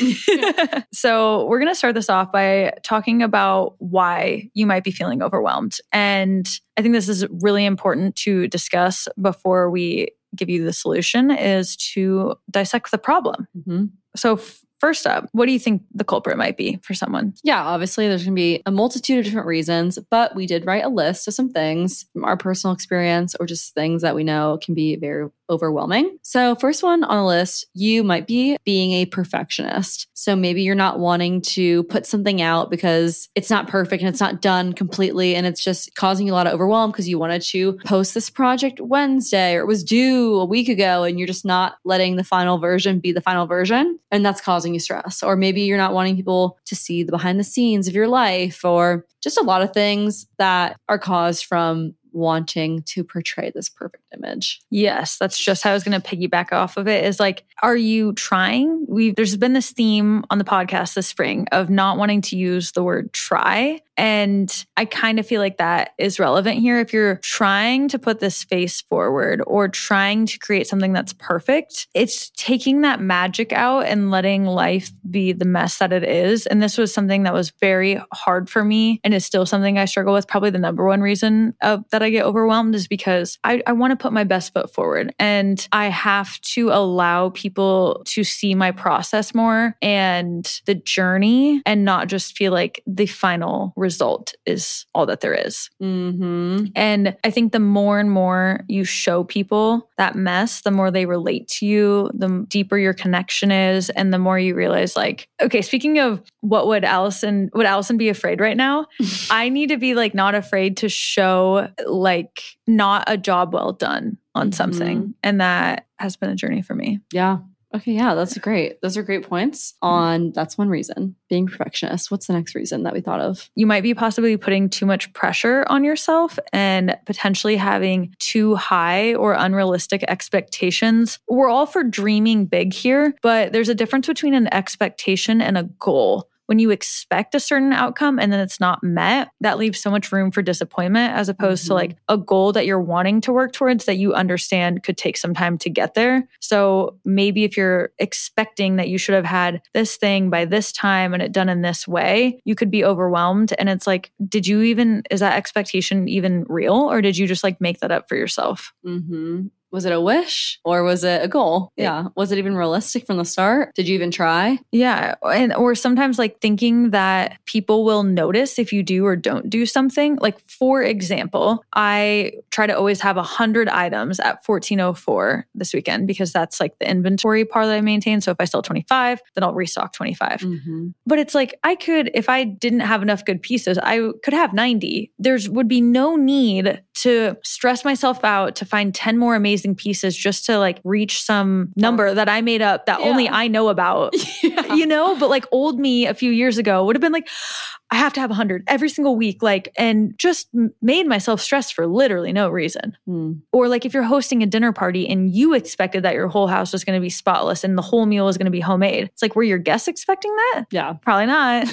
Speaker 1: Time. So we're going to start this off by talking about why you might be feeling overwhelmed. And I think this is really important to discuss before we give you the solution is to dissect the problem. So first up, what do you think the culprit might be for someone?
Speaker 3: Yeah, obviously there's going to be a multitude of different reasons, but we did write a list of some things from our personal experience or just things that we know can be very overwhelming. So first one on the list, you might be being a perfectionist. So maybe you're not wanting to put something out because it's not perfect and it's not done completely and it's just causing you a lot of overwhelm because you wanted to post this project Wednesday or it was due a week ago and you're just not letting the final version be the final version and that's causing you stress. Or maybe you're not wanting people to see the behind the scenes of your life or just a lot of things that are caused from wanting to portray this perfect image.
Speaker 1: Yes, that's just how I was going to piggyback off of it is like, are you trying? There's been this theme on the podcast this spring of not wanting to use the word try And I kind of feel like that is relevant here. If you're trying to put this face forward or trying to create something that's perfect, it's taking that magic out and letting life be the mess that it is. And this was something that was very hard for me and is still something I struggle with. Probably the number one reason that I get overwhelmed is because I want to put my best foot forward, and I have to allow people to see my process more and the journey, and not just feel like the final result is all that there is. And I think the more and more you show people that mess, the more they relate to you, the deeper your connection is, and the more you realize, like, okay, speaking of would Allison be afraid right now? I need to be like not afraid to show like not a job well done on something. And that has been a journey for me.
Speaker 3: Yeah. Okay. Yeah. Those are great points on that's one reason, being perfectionist. What's the next reason that we thought of?
Speaker 1: You might be possibly putting too much pressure on yourself and potentially having too high or unrealistic expectations. We're all for dreaming big here, but there's a difference between an expectation and a goal. When you expect a certain outcome and then it's not met, that leaves so much room for disappointment, as opposed to like a goal that you're wanting to work towards that you understand could take some time to get there. So maybe if you're expecting that you should have had this thing by this time and it done in this way, you could be overwhelmed. And it's like, is that expectation even real? Or did you just like make that up for yourself?
Speaker 3: Was it a wish or was it a goal? Yeah. Was it even realistic from the start? Did you even try?
Speaker 1: Yeah. Or sometimes like thinking that people will notice if you do or don't do something. Like, for example, I try to always have 100 items at 1404 this weekend because that's like the inventory part that I maintain. So if I sell 25, then I'll restock 25. But it's like, if I didn't have enough good pieces, I could have 90. Would be no need to stress myself out to find 10 more amazing pieces just to like reach some number that I made up that only I know about, but like old me a few years ago would have been like, I have to have 100 every single week, like, and just made myself stressed for literally no reason. Or like if you're hosting a dinner party and you expected that your whole house was going to be spotless and the whole meal was going to be homemade. It's like, were your guests expecting that?
Speaker 3: Yeah.
Speaker 1: Probably not.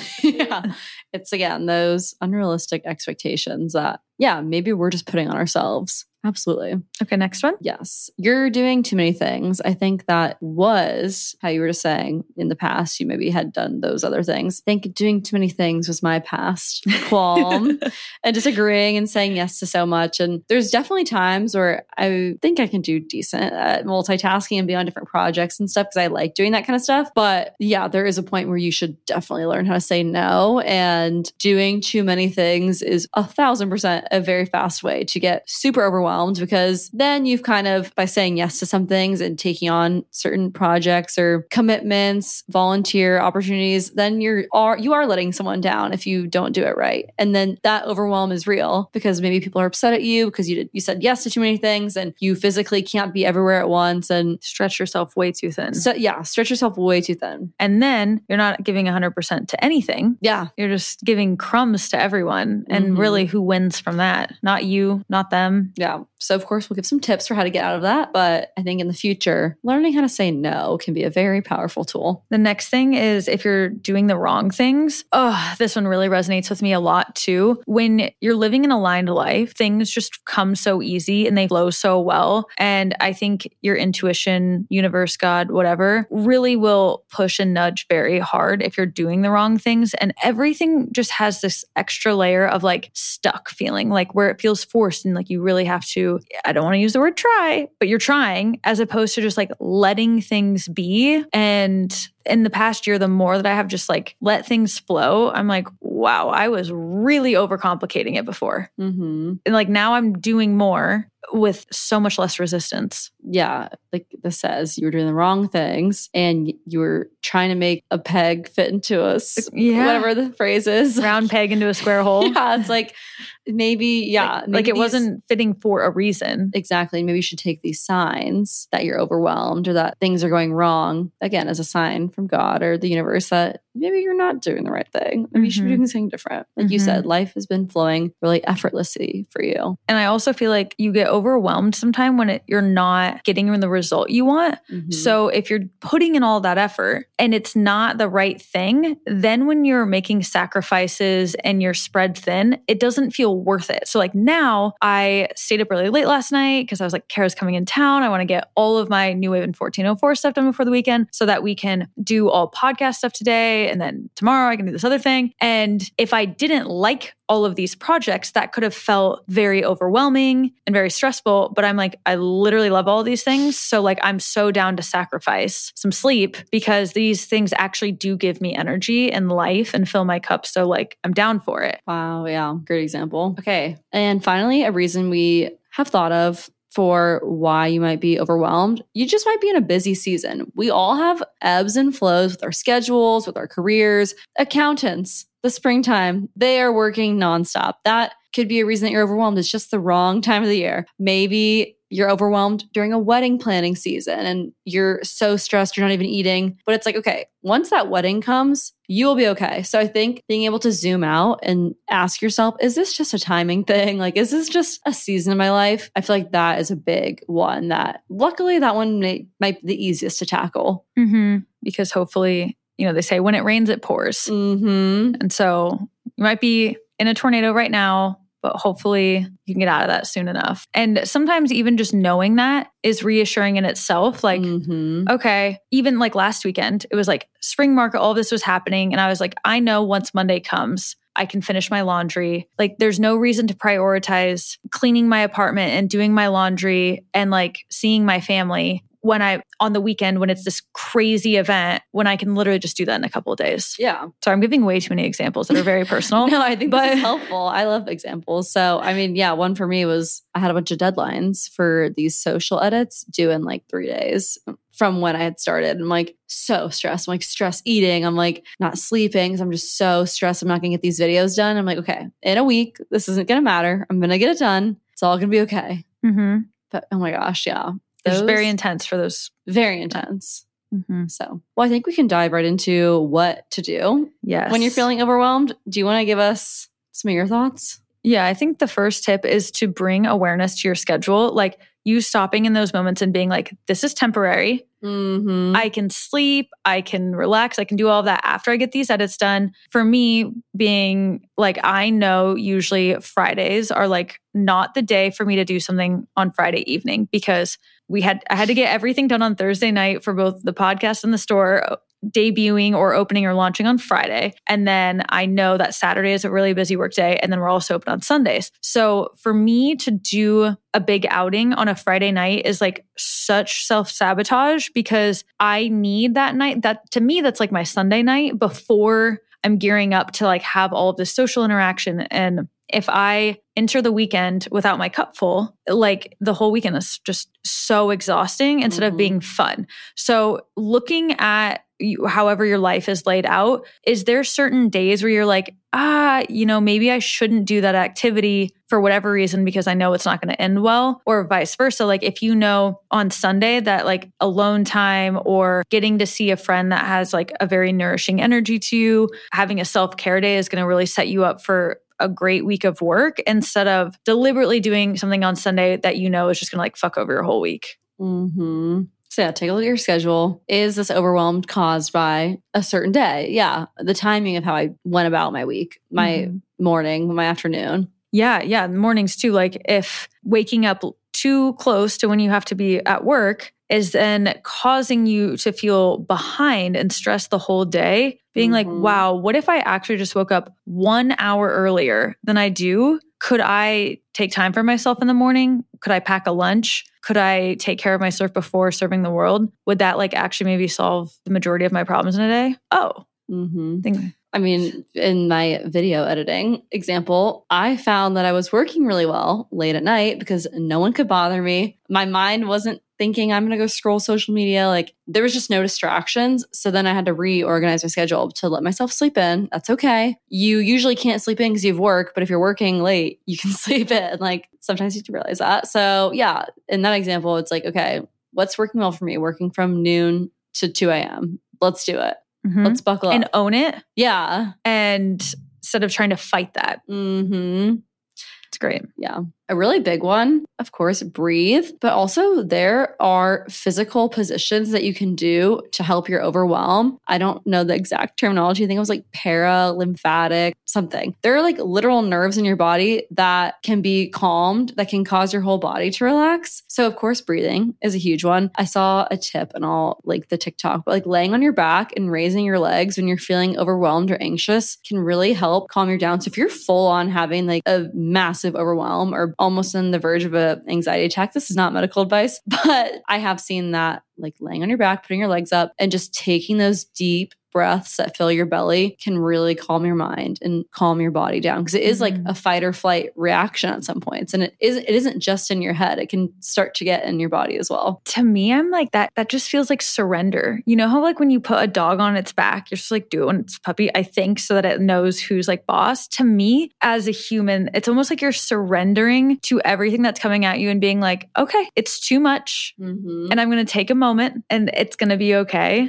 Speaker 3: It's again, those unrealistic expectations that, maybe we're just putting on ourselves. Absolutely.
Speaker 1: Okay, next one.
Speaker 3: Yes. You're doing too many things. I think that was how you were just saying in the past, you maybe had done those other things. I think doing too many things was my past qualm and disagreeing and saying yes to so much. And there's definitely times where I think I can do decent at multitasking and be on different projects and stuff because I like doing that kind of stuff. But yeah, there is a point where you should definitely learn how to say no. And doing too many things is 1,000% a very fast way to get super overwhelmed, because then you've kind of, by saying yes to some things and taking on certain projects or commitments, volunteer opportunities, then you are letting someone down if you don't do it right. And then that overwhelm is real because maybe people are upset at you because you said yes to too many things and you physically can't be everywhere at once and
Speaker 1: stretch yourself way too thin.
Speaker 3: So stretch yourself way too thin.
Speaker 1: And then you're not giving 100% to anything.
Speaker 3: Yeah.
Speaker 1: You're just giving crumbs to everyone. And really, who wins from that? Not you, not them.
Speaker 3: Yeah. So of course, we'll give some tips for how to get out of that. But I think in the future, learning how to say no can be a very powerful tool.
Speaker 1: The next thing is if you're doing the wrong things. This one really resonates with me a lot too. When you're living an aligned life, things just come so easy and they flow so well. And I think your intuition, universe, God, whatever, really will push and nudge very hard if you're doing the wrong things. And everything just has this extra layer of like stuck feeling, like where it feels forced and like you really have to, I don't want to use the word try, but you're trying, as opposed to just like letting things be. And in the past year, the more that I have just like let things flow, I'm like, wow, I was really overcomplicating it before. And like now I'm doing more with so much less resistance.
Speaker 3: Yeah. Like this says, you were doing the wrong things and you were trying to make a peg fit into whatever the phrase is.
Speaker 1: Round peg into a square hole.
Speaker 3: Yeah. It's like, maybe
Speaker 1: like it wasn't fitting for a reason.
Speaker 3: Exactly. Maybe you should take these signs that you're overwhelmed or that things are going wrong, again, as a sign from God or the universe that maybe you're not doing the right thing. Maybe you should be doing something different. Like you said, life has been flowing really effortlessly for you.
Speaker 1: And I also feel like you get overwhelmed sometimes when you're not not getting the result you want. So if you're putting in all that effort and it's not the right thing, then when you're making sacrifices and you're spread thin, it doesn't feel worth it. So like now I stayed up really late last night because I was like, Kara's coming in town. I want to get all of my New Wave and 1404 stuff done before the weekend so that we can do all podcast stuff today. And then tomorrow I can do this other thing. And if I didn't like all of these projects, that could have felt very overwhelming and very stressful. But I'm like, I literally love all these things. So like, I'm so down to sacrifice some sleep because these things actually do give me energy and life and fill my cup. So like, I'm down for it.
Speaker 3: Wow. Yeah. Great example. Okay. And finally, a reason we have thought of for why you might be overwhelmed. You just might be in a busy season. We all have ebbs and flows with our schedules, with our careers. Accountants, the springtime, they are working nonstop. That could be a reason that you're overwhelmed. It's just the wrong time of the year. Maybe you're overwhelmed during a wedding planning season and you're so stressed, you're not even eating. But it's like, okay, once that wedding comes, you will be okay. So I think being able to zoom out and ask yourself, is this just a timing thing? Like, is this just a season of my life? I feel like that is a big one that luckily that one might be the easiest to tackle.
Speaker 1: Because hopefully, you know, they say when it rains, it pours. And so you might be in a tornado right now, but hopefully you can get out of that soon enough. And sometimes even just knowing that is reassuring in itself. Like, okay, even like last weekend, it was like spring market, all this was happening. And I was like, I know once Monday comes, I can finish my laundry. Like there's no reason to prioritize cleaning my apartment and doing my laundry and like seeing my family when on the weekend, when it's this crazy event, when I can literally just do that in a couple of days.
Speaker 3: Yeah.
Speaker 1: So I'm giving way too many examples that are very personal.
Speaker 3: No, I think this is helpful. I love examples. So, I mean, yeah, one for me was I had a bunch of deadlines for these social edits due in like 3 days from when I had started. I'm like so stressed. I'm like stress eating. I'm like not sleeping because I'm just so stressed. I'm not going to get these videos done. I'm like, okay, in a week, this isn't going to matter. I'm going to get it done. It's all going to be okay. But oh my gosh, yeah.
Speaker 1: It's very intense for those.
Speaker 3: Very intense. So, well, I think we can dive right into what to do.
Speaker 1: Yes.
Speaker 3: When you're feeling overwhelmed. Do you want to give us some of your thoughts?
Speaker 1: Yeah, I think the first tip is to bring awareness to your schedule. Like you stopping in those moments and being like, this is temporary. I can sleep, I can relax, I can do all of that after I get these edits done. For me, being like, I know usually Fridays are like not the day for me to do something on Friday evening because I had to get everything done on Thursday night for both the podcast and the store debuting or opening or launching on Friday. And then I know that Saturday is a really busy work day. And then we're also open on Sundays. So for me to do a big outing on a Friday night is like such self-sabotage because I need that night. That to me, that's like my Sunday night before I'm gearing up to like have all of this social interaction. And if I enter the weekend without my cup full, like the whole weekend is just so exhausting instead of being fun. So looking at however your life is laid out, is there certain days where you're like, maybe I shouldn't do that activity for whatever reason because I know it's not going to end well, or vice versa. Like if you know on Sunday that like alone time or getting to see a friend that has like a very nourishing energy to you, having a self-care day is going to really set you up for a great week of work instead of deliberately doing something on Sunday that you know is just going to like fuck over your whole week.
Speaker 3: So yeah, take a look at your schedule. Is this overwhelmed caused by a certain day? Yeah. The timing of how I went about my week, my morning, my afternoon.
Speaker 1: Yeah. Mornings too. Like if waking up too close to when you have to be at work is then causing you to feel behind and stress the whole day, being like, wow, what if I actually just woke up 1 hour earlier than I do? Could I take time for myself in the morning? Could I pack a lunch? Could I take care of myself before serving the world? Would that like actually maybe solve the majority of my problems in a day? I mean, in my video editing example, I found that I was working really well late at night because no one could bother me. My mind wasn't thinking I'm going to go scroll social media. Like there was just no distractions. So then I had to reorganize my schedule to let myself sleep in. That's okay. You usually can't sleep in because you have work, but if you're working late, you can sleep in. Like sometimes you have to realize that. So yeah, in that example, it's like, okay, what's working well for me? Working from noon to 2 a.m. Let's do it. Let's buckle up. And own it.
Speaker 3: Yeah.
Speaker 1: And instead of trying to fight that. It's great.
Speaker 3: Yeah. A really big one, of course, breathe. But also there are physical positions that you can do to help your overwhelm. I don't know the exact terminology. I think it was like paralymphatic something. There are like literal nerves in your body that can be calmed, that can cause your whole body to relax. So of course, breathing is a huge one. I saw a tip and I'll link the TikTok, but like laying on your back and raising your legs when you're feeling overwhelmed or anxious can really help calm you down. So if you're full on having like a massive overwhelm or almost on the verge of an anxiety attack, this is not medical advice, but I have seen that like laying on your back, putting your legs up and just taking those deep breaths that fill your belly can really calm your mind and calm your body down, because it is like a fight or flight reaction at some points. And it isn't just in your head. It can start to get in your body as well.
Speaker 1: To me, I'm like that just feels like surrender. You know how like when you put a dog on its back, you're just like, do it when it's a puppy, I think, so that it knows who's like boss. To me, as a human, it's almost like you're surrendering to everything that's coming at you and being like, okay, it's too much. And I'm going to take a moment and it's going to be okay.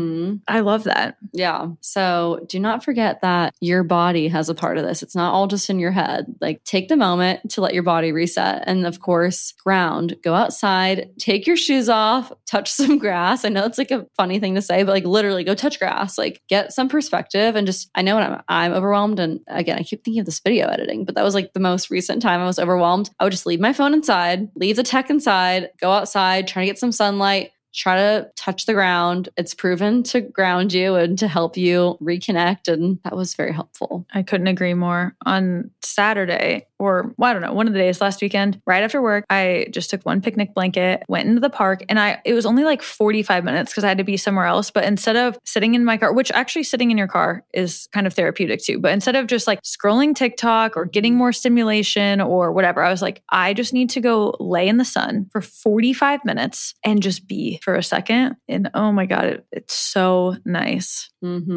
Speaker 1: I love that.
Speaker 3: Yeah. So do not forget that your body has a part of this. It's not all just in your head. Like take the moment to let your body reset. And of course, ground, go outside, take your shoes off, touch some grass. I know it's like a funny thing to say, but like literally go touch grass, like get some perspective and just, I know when I'm overwhelmed. And again, I keep thinking of this video editing, but that was like the most recent time I was overwhelmed. I would just leave my phone inside, leave the tech inside, go outside, try to get some sunlight, try to touch the ground. It's proven to ground you and to help you reconnect. And that was very helpful.
Speaker 1: I couldn't agree more. On Saturday, or well, I don't know, one of the days last weekend, right after work, I just took one picnic blanket, went into the park, and it was only like 45 minutes because I had to be somewhere else. But instead of sitting in my car, which actually sitting in your car is kind of therapeutic too, but instead of just like scrolling TikTok or getting more stimulation or whatever, I was like, I just need to go lay in the sun for 45 minutes and just be for a second. And oh my God, it's so nice.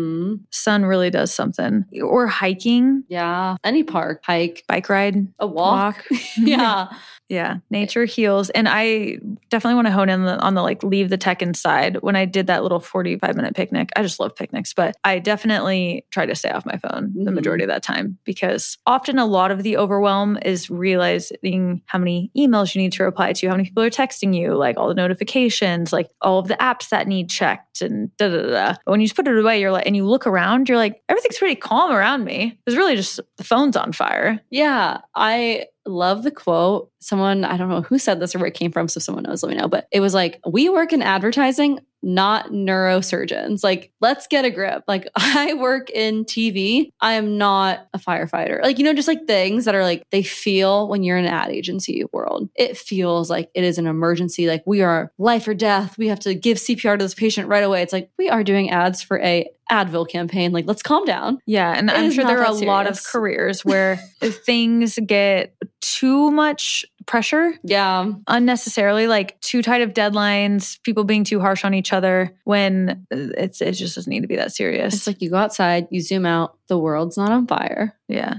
Speaker 1: Sun really does something. Or hiking.
Speaker 3: Yeah. Any park, hike,
Speaker 1: bike ride,
Speaker 3: a walk. Yeah.
Speaker 1: Yeah. Nature heals. And I definitely want to hone in on the like leave the tech inside. When I did that little 45-minute picnic, I just love picnics, but I definitely try to stay off my phone the majority of that time, because often a lot of the overwhelm is realizing how many emails you need to reply to, how many people are texting you, like all the notifications, like all of the apps that need checked and da da da. But when you just put it away, you're like, and you look around, you're like, everything's pretty calm around me. It's really just the phone's on fire.
Speaker 3: Yeah. I love the quote. Someone, I don't know who said this or where it came from, so if someone knows, let me know. But it was like, we work in advertising, not neurosurgeons. Like, let's get a grip. Like, I work in TV. I am not a firefighter. Like, you know, just like things that are like, they feel when you're in an ad agency world, it feels like it is an emergency. Like, we are life or death. We have to give CPR to this patient right away. It's like, we are doing ads for a Advil campaign. Like, let's calm down.
Speaker 1: Yeah. And I'm sure there are a lot of careers where things get too much pressure.
Speaker 3: Yeah.
Speaker 1: Unnecessarily, like too tight of deadlines, people being too harsh on each other when it just doesn't need to be that serious.
Speaker 3: It's like you go outside, you zoom out, the world's not on fire.
Speaker 1: Yeah.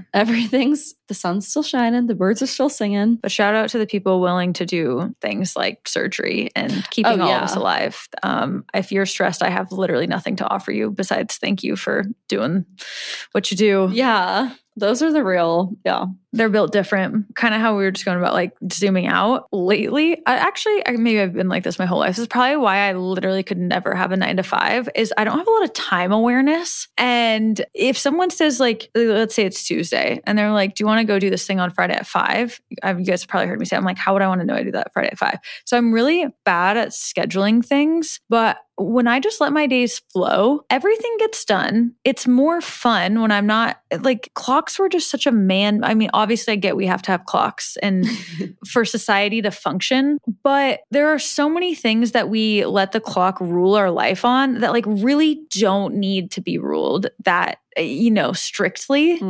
Speaker 3: The sun's still shining, the birds are still singing.
Speaker 1: But shout out to the people willing to do things like surgery and keeping all of us alive. If you're stressed, I have literally nothing to offer you besides thank you for doing what you do.
Speaker 3: Yeah. Those are the real,
Speaker 1: They're built different. Kind of how we were just going about like zooming out lately. Maybe I've been like this my whole life. This is probably why I literally could never have a 9-to-5 is I don't have a lot of time awareness. And if someone says like, let's say it's Tuesday and they're like, do you want to go do this thing on Friday at 5? You guys have probably heard me say, I'm like, how would I want to know I do that Friday at 5? So I'm really bad at scheduling things, but when I just let my days flow, everything gets done. It's more fun when I'm not like clocks were just such a I mean, obviously I get we have to have clocks and for society to function, but there are so many things that we let the clock rule our life on that like really don't need to be ruled that, you know, strictly.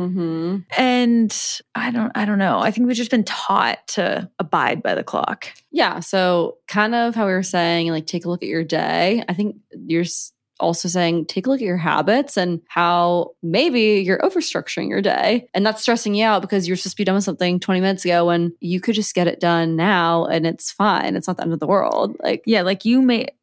Speaker 1: And I don't know. I think we've just been taught to abide by the clock.
Speaker 3: Yeah. So kind of how we were saying, like, take a look at your day. I think you're also saying, take a look at your habits and how maybe you're overstructuring your day. And that's stressing you out because you're supposed to be done with something 20 minutes ago when you could just get it done now and it's fine. It's not the end of the world. Like,
Speaker 1: yeah, like you may,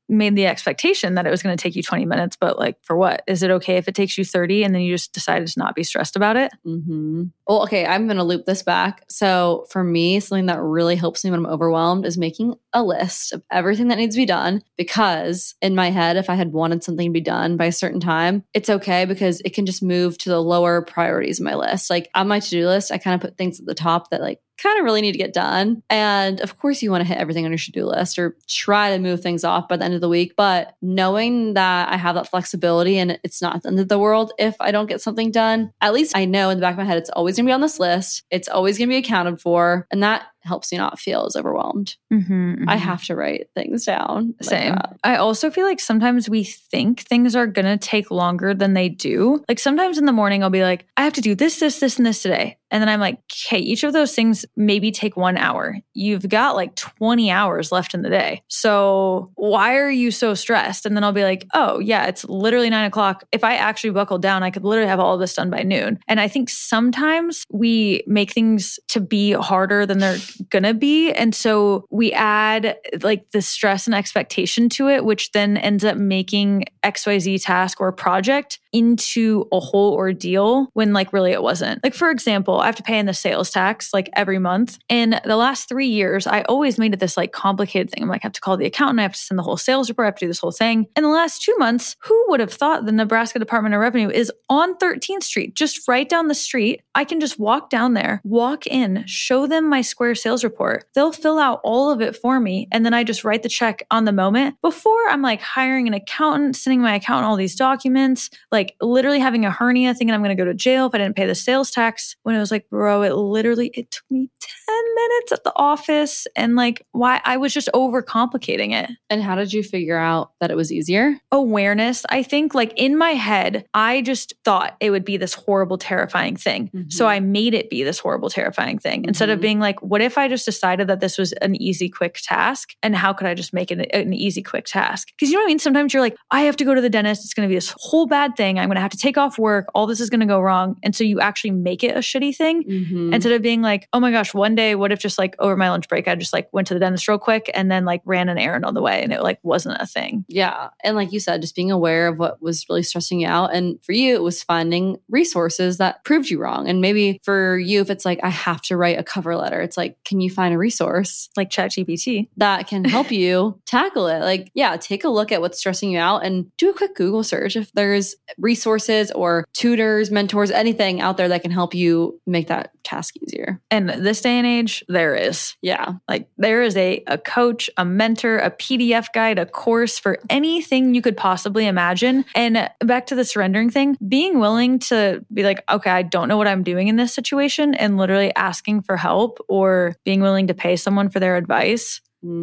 Speaker 1: made the expectation that it was going to take you 20 minutes, but like for what? Is it okay if it takes you 30 and then you just decided to not be stressed about it?
Speaker 3: Well, okay, I'm going to loop this back. So for me, something that really helps me when I'm overwhelmed is making a list of everything that needs to be done, because in my head, if I had wanted something to be done by a certain time, it's okay because it can just move to the lower priorities of my list. Like on my to-do list, I kind of put things at the top that like kind of really need to get done. And of course, you want to hit everything on your to-do list or try to move things off by the end of the week. But knowing that I have that flexibility and it's not the end of the world if I don't get something done, at least I know in the back of my head, it's always going to be on this list. It's always going to be accounted for. And that helps me not feel as overwhelmed. I have to write things down.
Speaker 1: Same. I also feel like sometimes we think things are going to take longer than they do. Like sometimes in the morning, I'll be like, I have to do this, this, this, and this today. And then I'm like, okay, each of those things maybe take 1 hour. You've got like 20 hours left in the day. So why are you so stressed? And then I'll be like, oh yeah, it's literally 9 o'clock. If I actually buckled down, I could literally have all of this done by noon. And I think sometimes we make things to be harder than they're gonna be. And so we add like the stress and expectation to it, which then ends up making XYZ task or project into a whole ordeal when like really it wasn't. Like for example, I have to pay in the sales tax like every month. And the last 3 years, I always made it this like complicated thing. I'm like, I have to call the accountant. I have to send the whole sales report. I have to do this whole thing. In the last 2 months, who would have thought the Nebraska Department of Revenue is on 13th Street, just right down the street. I can just walk down there, walk in, show them my Square sales report. They'll fill out all of it for me. And then I just write the check on the moment. Before I'm like hiring an accountant, sending my accountant all these documents, like literally having a hernia, thinking I'm going to go to jail if I didn't pay the sales tax. When it was like, bro, it took me 10 minutes at the office. And like, why? I was just overcomplicating it.
Speaker 3: And how did you figure out that it was easier?
Speaker 1: Awareness. I think like in my head, I just thought it would be this horrible, terrifying thing. So I made it be this horrible, terrifying thing instead of being like, what if I just decided that this was an easy, quick task? And how could I just make it an easy, quick task? Because you know what I mean? Sometimes you're like, I have to go to the dentist. It's going to be this whole bad thing. I'm going to have to take off work. All this is going to go wrong. And so you actually make it a shitty thing instead of being like, oh my gosh, one day, what if just like over my lunch break, I just like went to the dentist real quick and then like ran an errand on the way and it like wasn't a thing.
Speaker 3: Yeah. And like you said, just being aware of what was really stressing you out. And for you, it was finding resources that proved you wrong. And maybe for you, if it's like, I have to write a cover letter, it's like, can you find a resource
Speaker 1: like ChatGPT
Speaker 3: that can help you tackle it? Like, yeah, take a look at what's stressing you out and do a quick Google search if there's resources or tutors, mentors, anything out there that can help you make that task easier.
Speaker 1: And this day and age, there is.
Speaker 3: Yeah.
Speaker 1: Like there is a coach, a mentor, a PDF guide, a course for anything you could possibly imagine. And back to the surrendering thing, being willing to be like, okay, I don't know what I'm doing in this situation and literally asking for help or being willing to pay someone for their advice,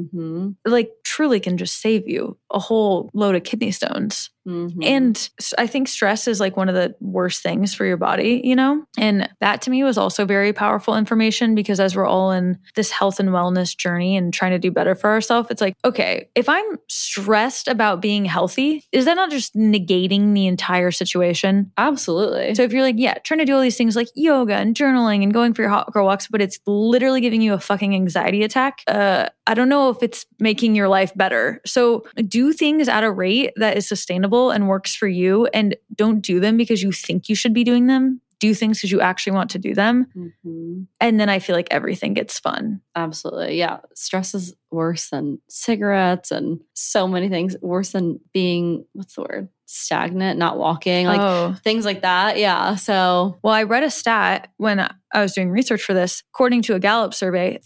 Speaker 1: like truly can just save you a whole load of kidney stones. And I think stress is like one of the worst things for your body, you know? And that to me was also very powerful information because as we're all in this health and wellness journey and trying to do better for ourselves, it's like, okay, if I'm stressed about being healthy, is that not just negating the entire situation?
Speaker 3: Absolutely.
Speaker 1: So if you're like, yeah, trying to do all these things like yoga and journaling and going for your hot girl walks, but it's literally giving you a fucking anxiety attack, I don't know if it's making your life better. So do things at a rate that is sustainable and works for you, and don't do them because you think you should be doing them. Do things because you actually want to do them. And then I feel like everything gets fun.
Speaker 3: Absolutely. Yeah. Stress is worse than cigarettes and so many things, worse than being, what's the word? Stagnant, not walking, like things like that. Yeah. So,
Speaker 1: well, I read a stat when I was doing research for this. According to a Gallup survey,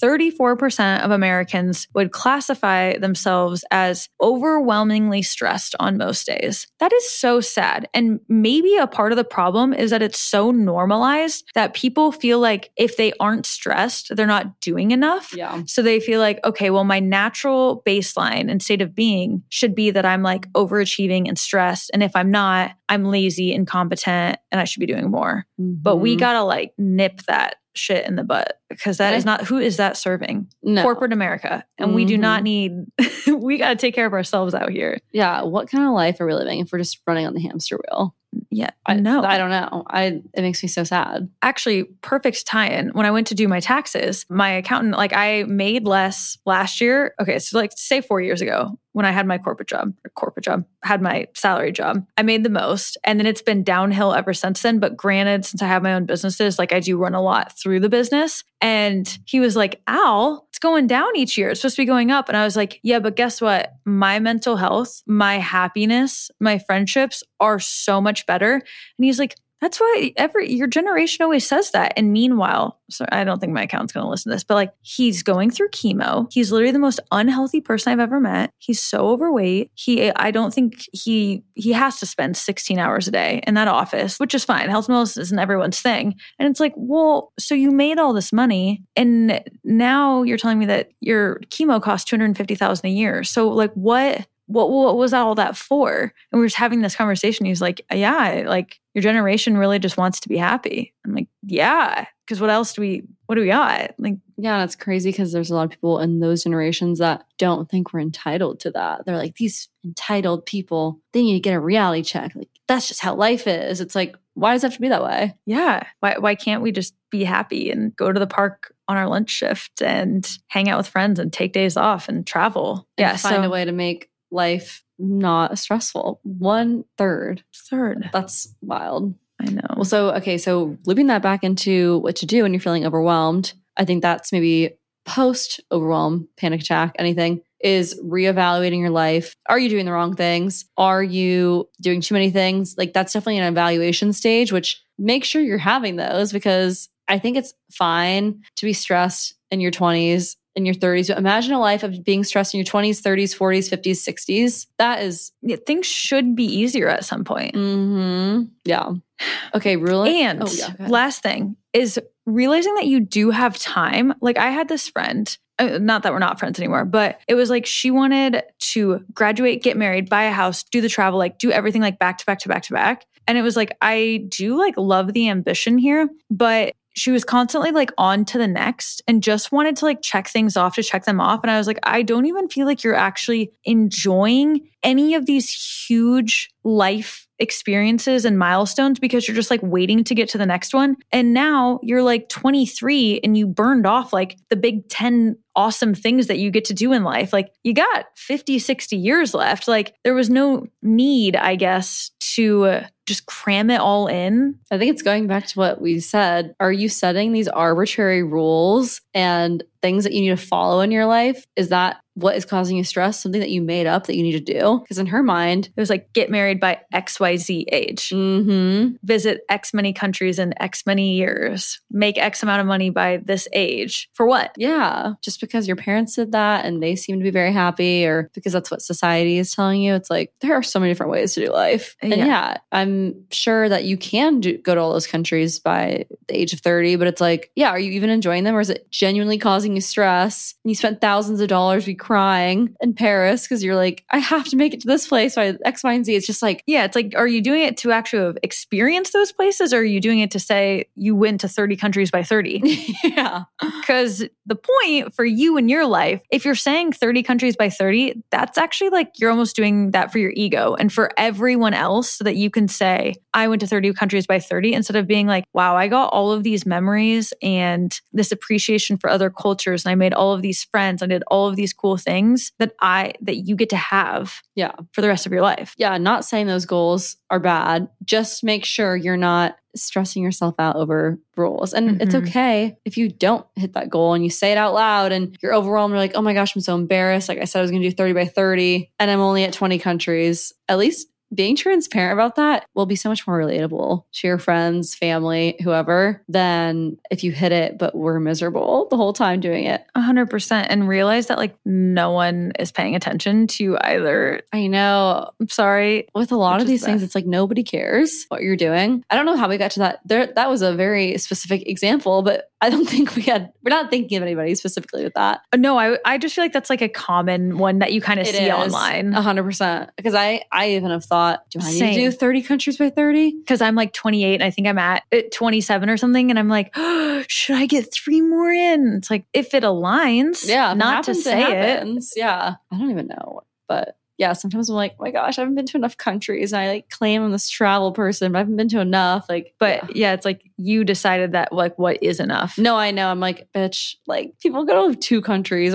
Speaker 1: 34% of Americans would classify themselves as overwhelmingly stressed on most days. That is so sad. And maybe a part of the problem is that it's so normalized that people feel like if they aren't stressed, they're not doing enough.
Speaker 3: Yeah.
Speaker 1: So they feel like, okay, well, my natural baseline and state of being should be that I'm like overachieving and stressed. And if I'm not, I'm lazy, incompetent, and I should be doing more. But we gotta like nip that shit in the butt because that is not, who is that serving?
Speaker 3: No.
Speaker 1: Corporate America. And we do not need, we gotta take care of ourselves out here.
Speaker 3: Yeah. What kind of life are we living if we're just running on the hamster wheel?
Speaker 1: Yeah,
Speaker 3: I
Speaker 1: don't
Speaker 3: know. It makes me so sad.
Speaker 1: Actually, perfect tie-in. When I went to do my taxes, my accountant, like I made less last year. Okay, so like say 4 years ago, when I had my had my salary job, I made the most. And then it's been downhill ever since then. But granted, since I have my own businesses, like I do run a lot through the business. And he was like, Al, it's going down each year. It's supposed to be going up. And I was like, yeah, but guess what? My mental health, my happiness, my friendships are so much better. And he's like, that's why your generation always says that. And meanwhile, so I don't think my accountant's going to listen to this, but like he's going through chemo. He's literally the most unhealthy person I've ever met. He's so overweight. I don't think he has to spend 16 hours a day in that office, which is fine. Health and wellness isn't everyone's thing. And it's like, well, so you made all this money and now you're telling me that your chemo costs $250,000 a year. So like what was all that for? And we were just having this conversation. He was like, yeah, like your generation really just wants to be happy. I'm like, yeah, because what do we got? Like,
Speaker 3: yeah, that's crazy because there's a lot of people in those generations that don't think we're entitled to that. They're like, these entitled people, they need to get a reality check. Like, that's just how life is. It's like, why does it have to be that way?
Speaker 1: Yeah. Why can't we just be happy and go to the park on our lunch shift and hang out with friends and take days off and travel?
Speaker 3: And find a way to make life not stressful. 1/3. That's wild.
Speaker 1: I know.
Speaker 3: Well, so looping that back into what to do when you're feeling overwhelmed, I think that's maybe post overwhelm, panic attack, anything, is reevaluating your life. Are you doing the wrong things? Are you doing too many things? Like that's definitely an evaluation stage, which make sure you're having those because I think it's fine to be stressed in your 20s, in your 30s. But imagine a life of being stressed in your 20s, 30s, 40s, 50s, 60s. That is...
Speaker 1: Yeah, things should be easier at some point.
Speaker 3: Mm-hmm. Yeah. Okay,
Speaker 1: And last thing is realizing that you do have time. Like I had this friend, not that we're not friends anymore, but it was like she wanted to graduate, get married, buy a house, do the travel, like do everything like back to back to back to back. And it was like, I do like love the ambition here, but she was constantly like on to the next and just wanted to like check things off to check them off. And I was like, I don't even feel like you're actually enjoying any of these huge life experiences and milestones because you're just like waiting to get to the next one. And now you're like 23 and you burned off like the big 10 awesome things that you get to do in life. Like you got 50, 60 years left. Like there was no need, I guess, to just cram it all in.
Speaker 3: I think it's going back to what we said. Are you setting these arbitrary rules and things that you need to follow in your life? Is that what is causing you stress? Something that you made up that you need to do? Because in her mind,
Speaker 1: it was like get married by XYZ age, visit X many countries in X many years, make X amount of money by this age. For what?
Speaker 3: Yeah. Just because your parents did that and they seem to be very happy or because that's what society is telling you. It's like, there are so many different ways to do life. And yeah I'm sure that you can go to all those countries by the age of 30, but it's like, yeah, are you even enjoying them? Or is it genuinely causing you stress? And you spent thousands of dollars crying in Paris because you're like, I have to make it to this place by X, Y, and Z. It's just like,
Speaker 1: yeah, it's like, are you doing it to actually experience those places or are you doing it to say you went to 30 countries by 30?
Speaker 3: Yeah.
Speaker 1: Because the point for you in your life, if you're saying 30 countries by 30, that's actually like you're almost doing that for your ego and for everyone else so that you can say, I went to 30 countries by 30 instead of being like, wow, I got all of these memories and this appreciation for other cultures and I made all of these friends. I did all of these cool things that you get to have for the rest of your life.
Speaker 3: Yeah, not saying those goals are bad. Just make sure you're not stressing yourself out over rules. And it's okay if you don't hit that goal and you say it out loud and you're overwhelmed. You're like, oh my gosh, I'm so embarrassed. Like I said, I was going to do 30 by 30 and I'm only at 20 countries. At least being transparent about that will be so much more relatable to your friends, family, whoever, than if you hit it, but were miserable the whole time doing it.
Speaker 1: 100%. And realize that like no one is paying attention to either.
Speaker 3: I know.
Speaker 1: I'm sorry.
Speaker 3: With a lot of these things, it's like nobody cares what you're doing. I don't know how we got to that. That was a very specific example, but I don't think we're not thinking of anybody specifically with that.
Speaker 1: No, I just feel like that's like a common one that you kind of see online.
Speaker 3: 100%. Because I even have thought, do I need to do 30 countries by 30?
Speaker 1: Because I'm like 28 and I think I'm at 27 or something. And I'm like, oh, should I get 3 more in? It's like, if it aligns, not to say it.
Speaker 3: Yeah. I don't even know. But yeah, sometimes I'm like, oh my gosh, I haven't been to enough countries. And I like claim I'm this travel person, but I haven't been to enough. Like,
Speaker 1: but yeah, it's like you decided that like what is enough.
Speaker 3: No, I know. I'm like, bitch, like people go to 2 countries or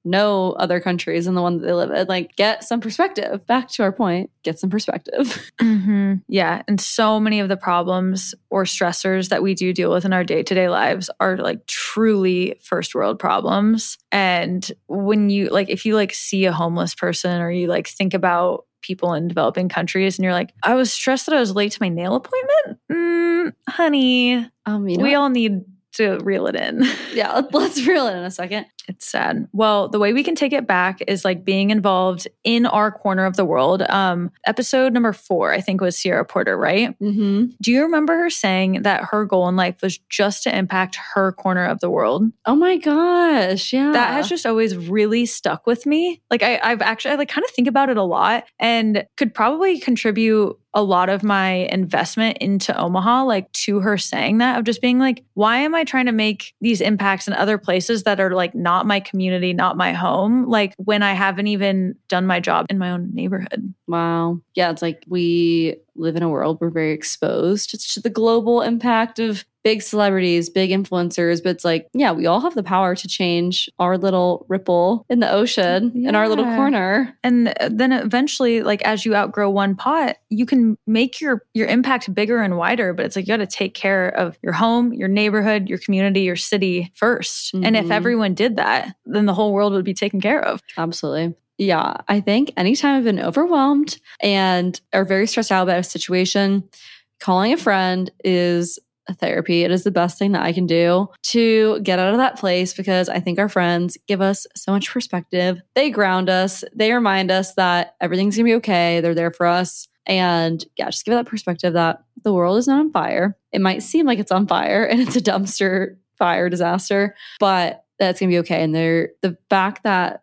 Speaker 3: know other countries than the one that they live in. Like, get some perspective. Back to our point, get some perspective.
Speaker 1: Mm-hmm. Yeah. And so many of the problems or stressors that we do deal with in our day-to-day lives are like truly first world problems. And when you like, if you like see a homeless person or you like think about people in developing countries and you're like, I was stressed that I was late to my nail appointment. Honey, we all need to reel it in.
Speaker 3: Yeah, let's reel it in a second.
Speaker 1: It's sad. Well, the way we can take it back is like being involved in our corner of the world. Episode number 4, I think, was Sierra Porter, right?
Speaker 3: Mm-hmm.
Speaker 1: Do you remember her saying that her goal in life was just to impact her corner of the world?
Speaker 3: Oh my gosh, yeah.
Speaker 1: That has just always really stuck with me. Like I like kind of think about it a lot and could probably contribute a lot of my investment into Omaha, like to her saying that, of just being like, why am I trying to make these impacts in other places that are like not my community, not my home, like when I haven't even done my job in my own neighborhood?
Speaker 3: Wow. Yeah, it's like we live in a world we're very exposed to the global impact of big celebrities, big influencers, but it's like, yeah, we all have the power to change our little ripple in the ocean, in our little corner.
Speaker 1: And then eventually, like as you outgrow one pot, you can make your impact bigger and wider, but it's like you got to take care of your home, your neighborhood, your community, your city first. Mm-hmm. And if everyone did that, then the whole world would be taken care of.
Speaker 3: Absolutely. Yeah, I think anytime I've been overwhelmed and are very stressed out about a situation, calling a friend is a therapy. It is the best thing that I can do to get out of that place, because I think our friends give us so much perspective. They ground us. They remind us that everything's going to be okay. They're there for us. And yeah, just give that perspective that the world is not on fire. It might seem like it's on fire and it's a dumpster fire disaster, but that's going to be okay. And the fact that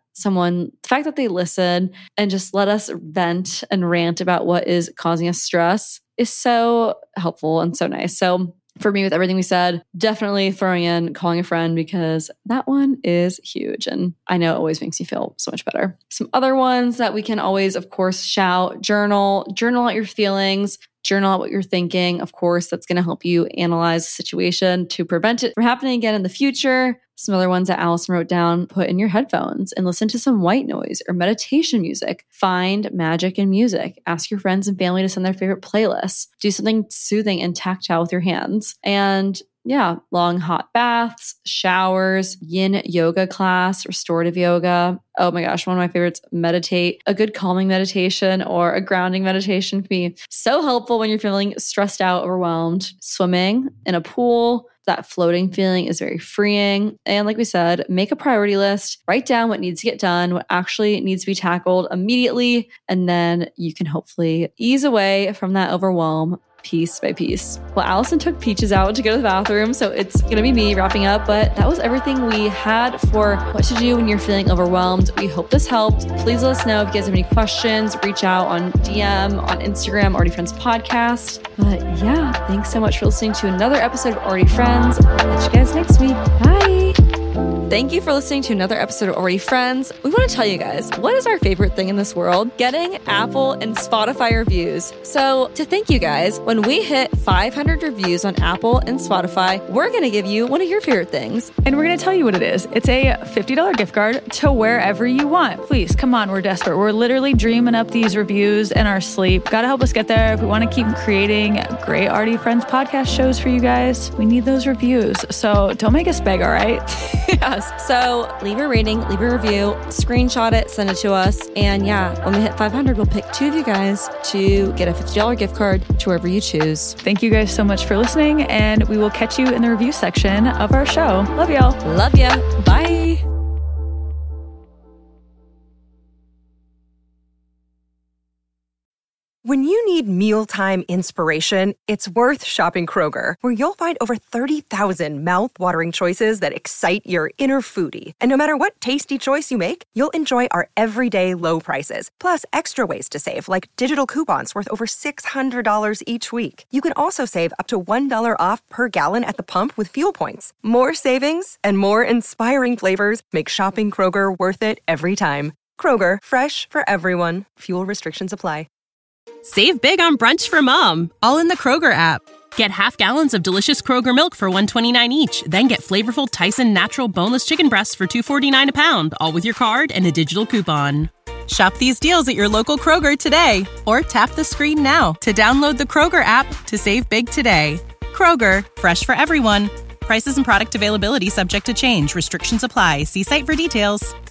Speaker 3: they listen and just let us vent and rant about what is causing us stress is so helpful and so nice. So for me, with everything we said, definitely throwing in calling a friend, because that one is huge. And I know it always makes you feel so much better. Some other ones that we can always, of course, shout: journal out your feelings, journal out what you're thinking. Of course, that's going to help you analyze the situation to prevent it from happening again in the future. Some other ones that Allison wrote down: put in your headphones and listen to some white noise or meditation music. Find magic in music. Ask your friends and family to send their favorite playlists. Do something soothing and tactile with your hands. And yeah, long hot baths, showers, yin yoga class, restorative yoga. Oh my gosh, one of my favorites, meditate. A good calming meditation or a grounding meditation can be so helpful when you're feeling stressed out, overwhelmed. Swimming in a pool, that floating feeling is very freeing. And like we said, make a priority list, write down what needs to get done, what actually needs to be tackled immediately, and then you can hopefully ease away from that overwhelm piece by piece. Well, Allison took Peaches out to go to the bathroom, so it's going to be me wrapping up, but that was everything we had for what to do when you're feeling overwhelmed. We hope this helped. Please let us know if you guys have any questions. Reach out on DM, on Instagram, Already Friends Podcast. But yeah, thanks so much for listening to another episode of Already Friends. I'll catch you guys next week. Bye! Thank you for listening to another episode of Already Friends. We want to tell you guys, what is our favorite thing in this world? Getting Apple and Spotify reviews. So to thank you guys, when we hit 500 reviews on Apple and Spotify, we're going to give you one of your favorite things.
Speaker 1: And we're going to tell you what it is. It's a $50 gift card to wherever you want. Please, come on, we're desperate. We're literally dreaming up these reviews in our sleep. Got to help us get there. If we want to keep creating great Already Friends podcast shows for you guys, we need those reviews. So don't make us beg, all right?
Speaker 3: Yes. So leave a rating, leave a review, screenshot it, send it to us. And yeah, when we hit 500, we'll pick 2 of you guys to get a $50 gift card to wherever you choose.
Speaker 1: Thank you guys so much for listening, and we will catch you in the review section of our show. Love y'all.
Speaker 3: Love ya. Bye.
Speaker 2: When you need mealtime inspiration, it's worth shopping Kroger, where you'll find over 30,000 mouth-watering choices that excite your inner foodie. And no matter what tasty choice you make, you'll enjoy our everyday low prices, plus extra ways to save, like digital coupons worth over $600 each week. You can also save up to $1 off per gallon at the pump with fuel points. More savings and more inspiring flavors make shopping Kroger worth it every time. Kroger, fresh for everyone. Fuel restrictions apply.
Speaker 5: Save big on brunch for mom, all in the Kroger app. Get half gallons of delicious Kroger milk for $1.29 each. Then get flavorful Tyson natural boneless chicken breasts for $2.49 a pound, all with your card and a digital coupon. Shop these deals at your local Kroger today, or tap the screen now to download the Kroger app to save big today. Kroger, fresh for everyone. Prices and product availability subject to change. Restrictions apply. See site for details.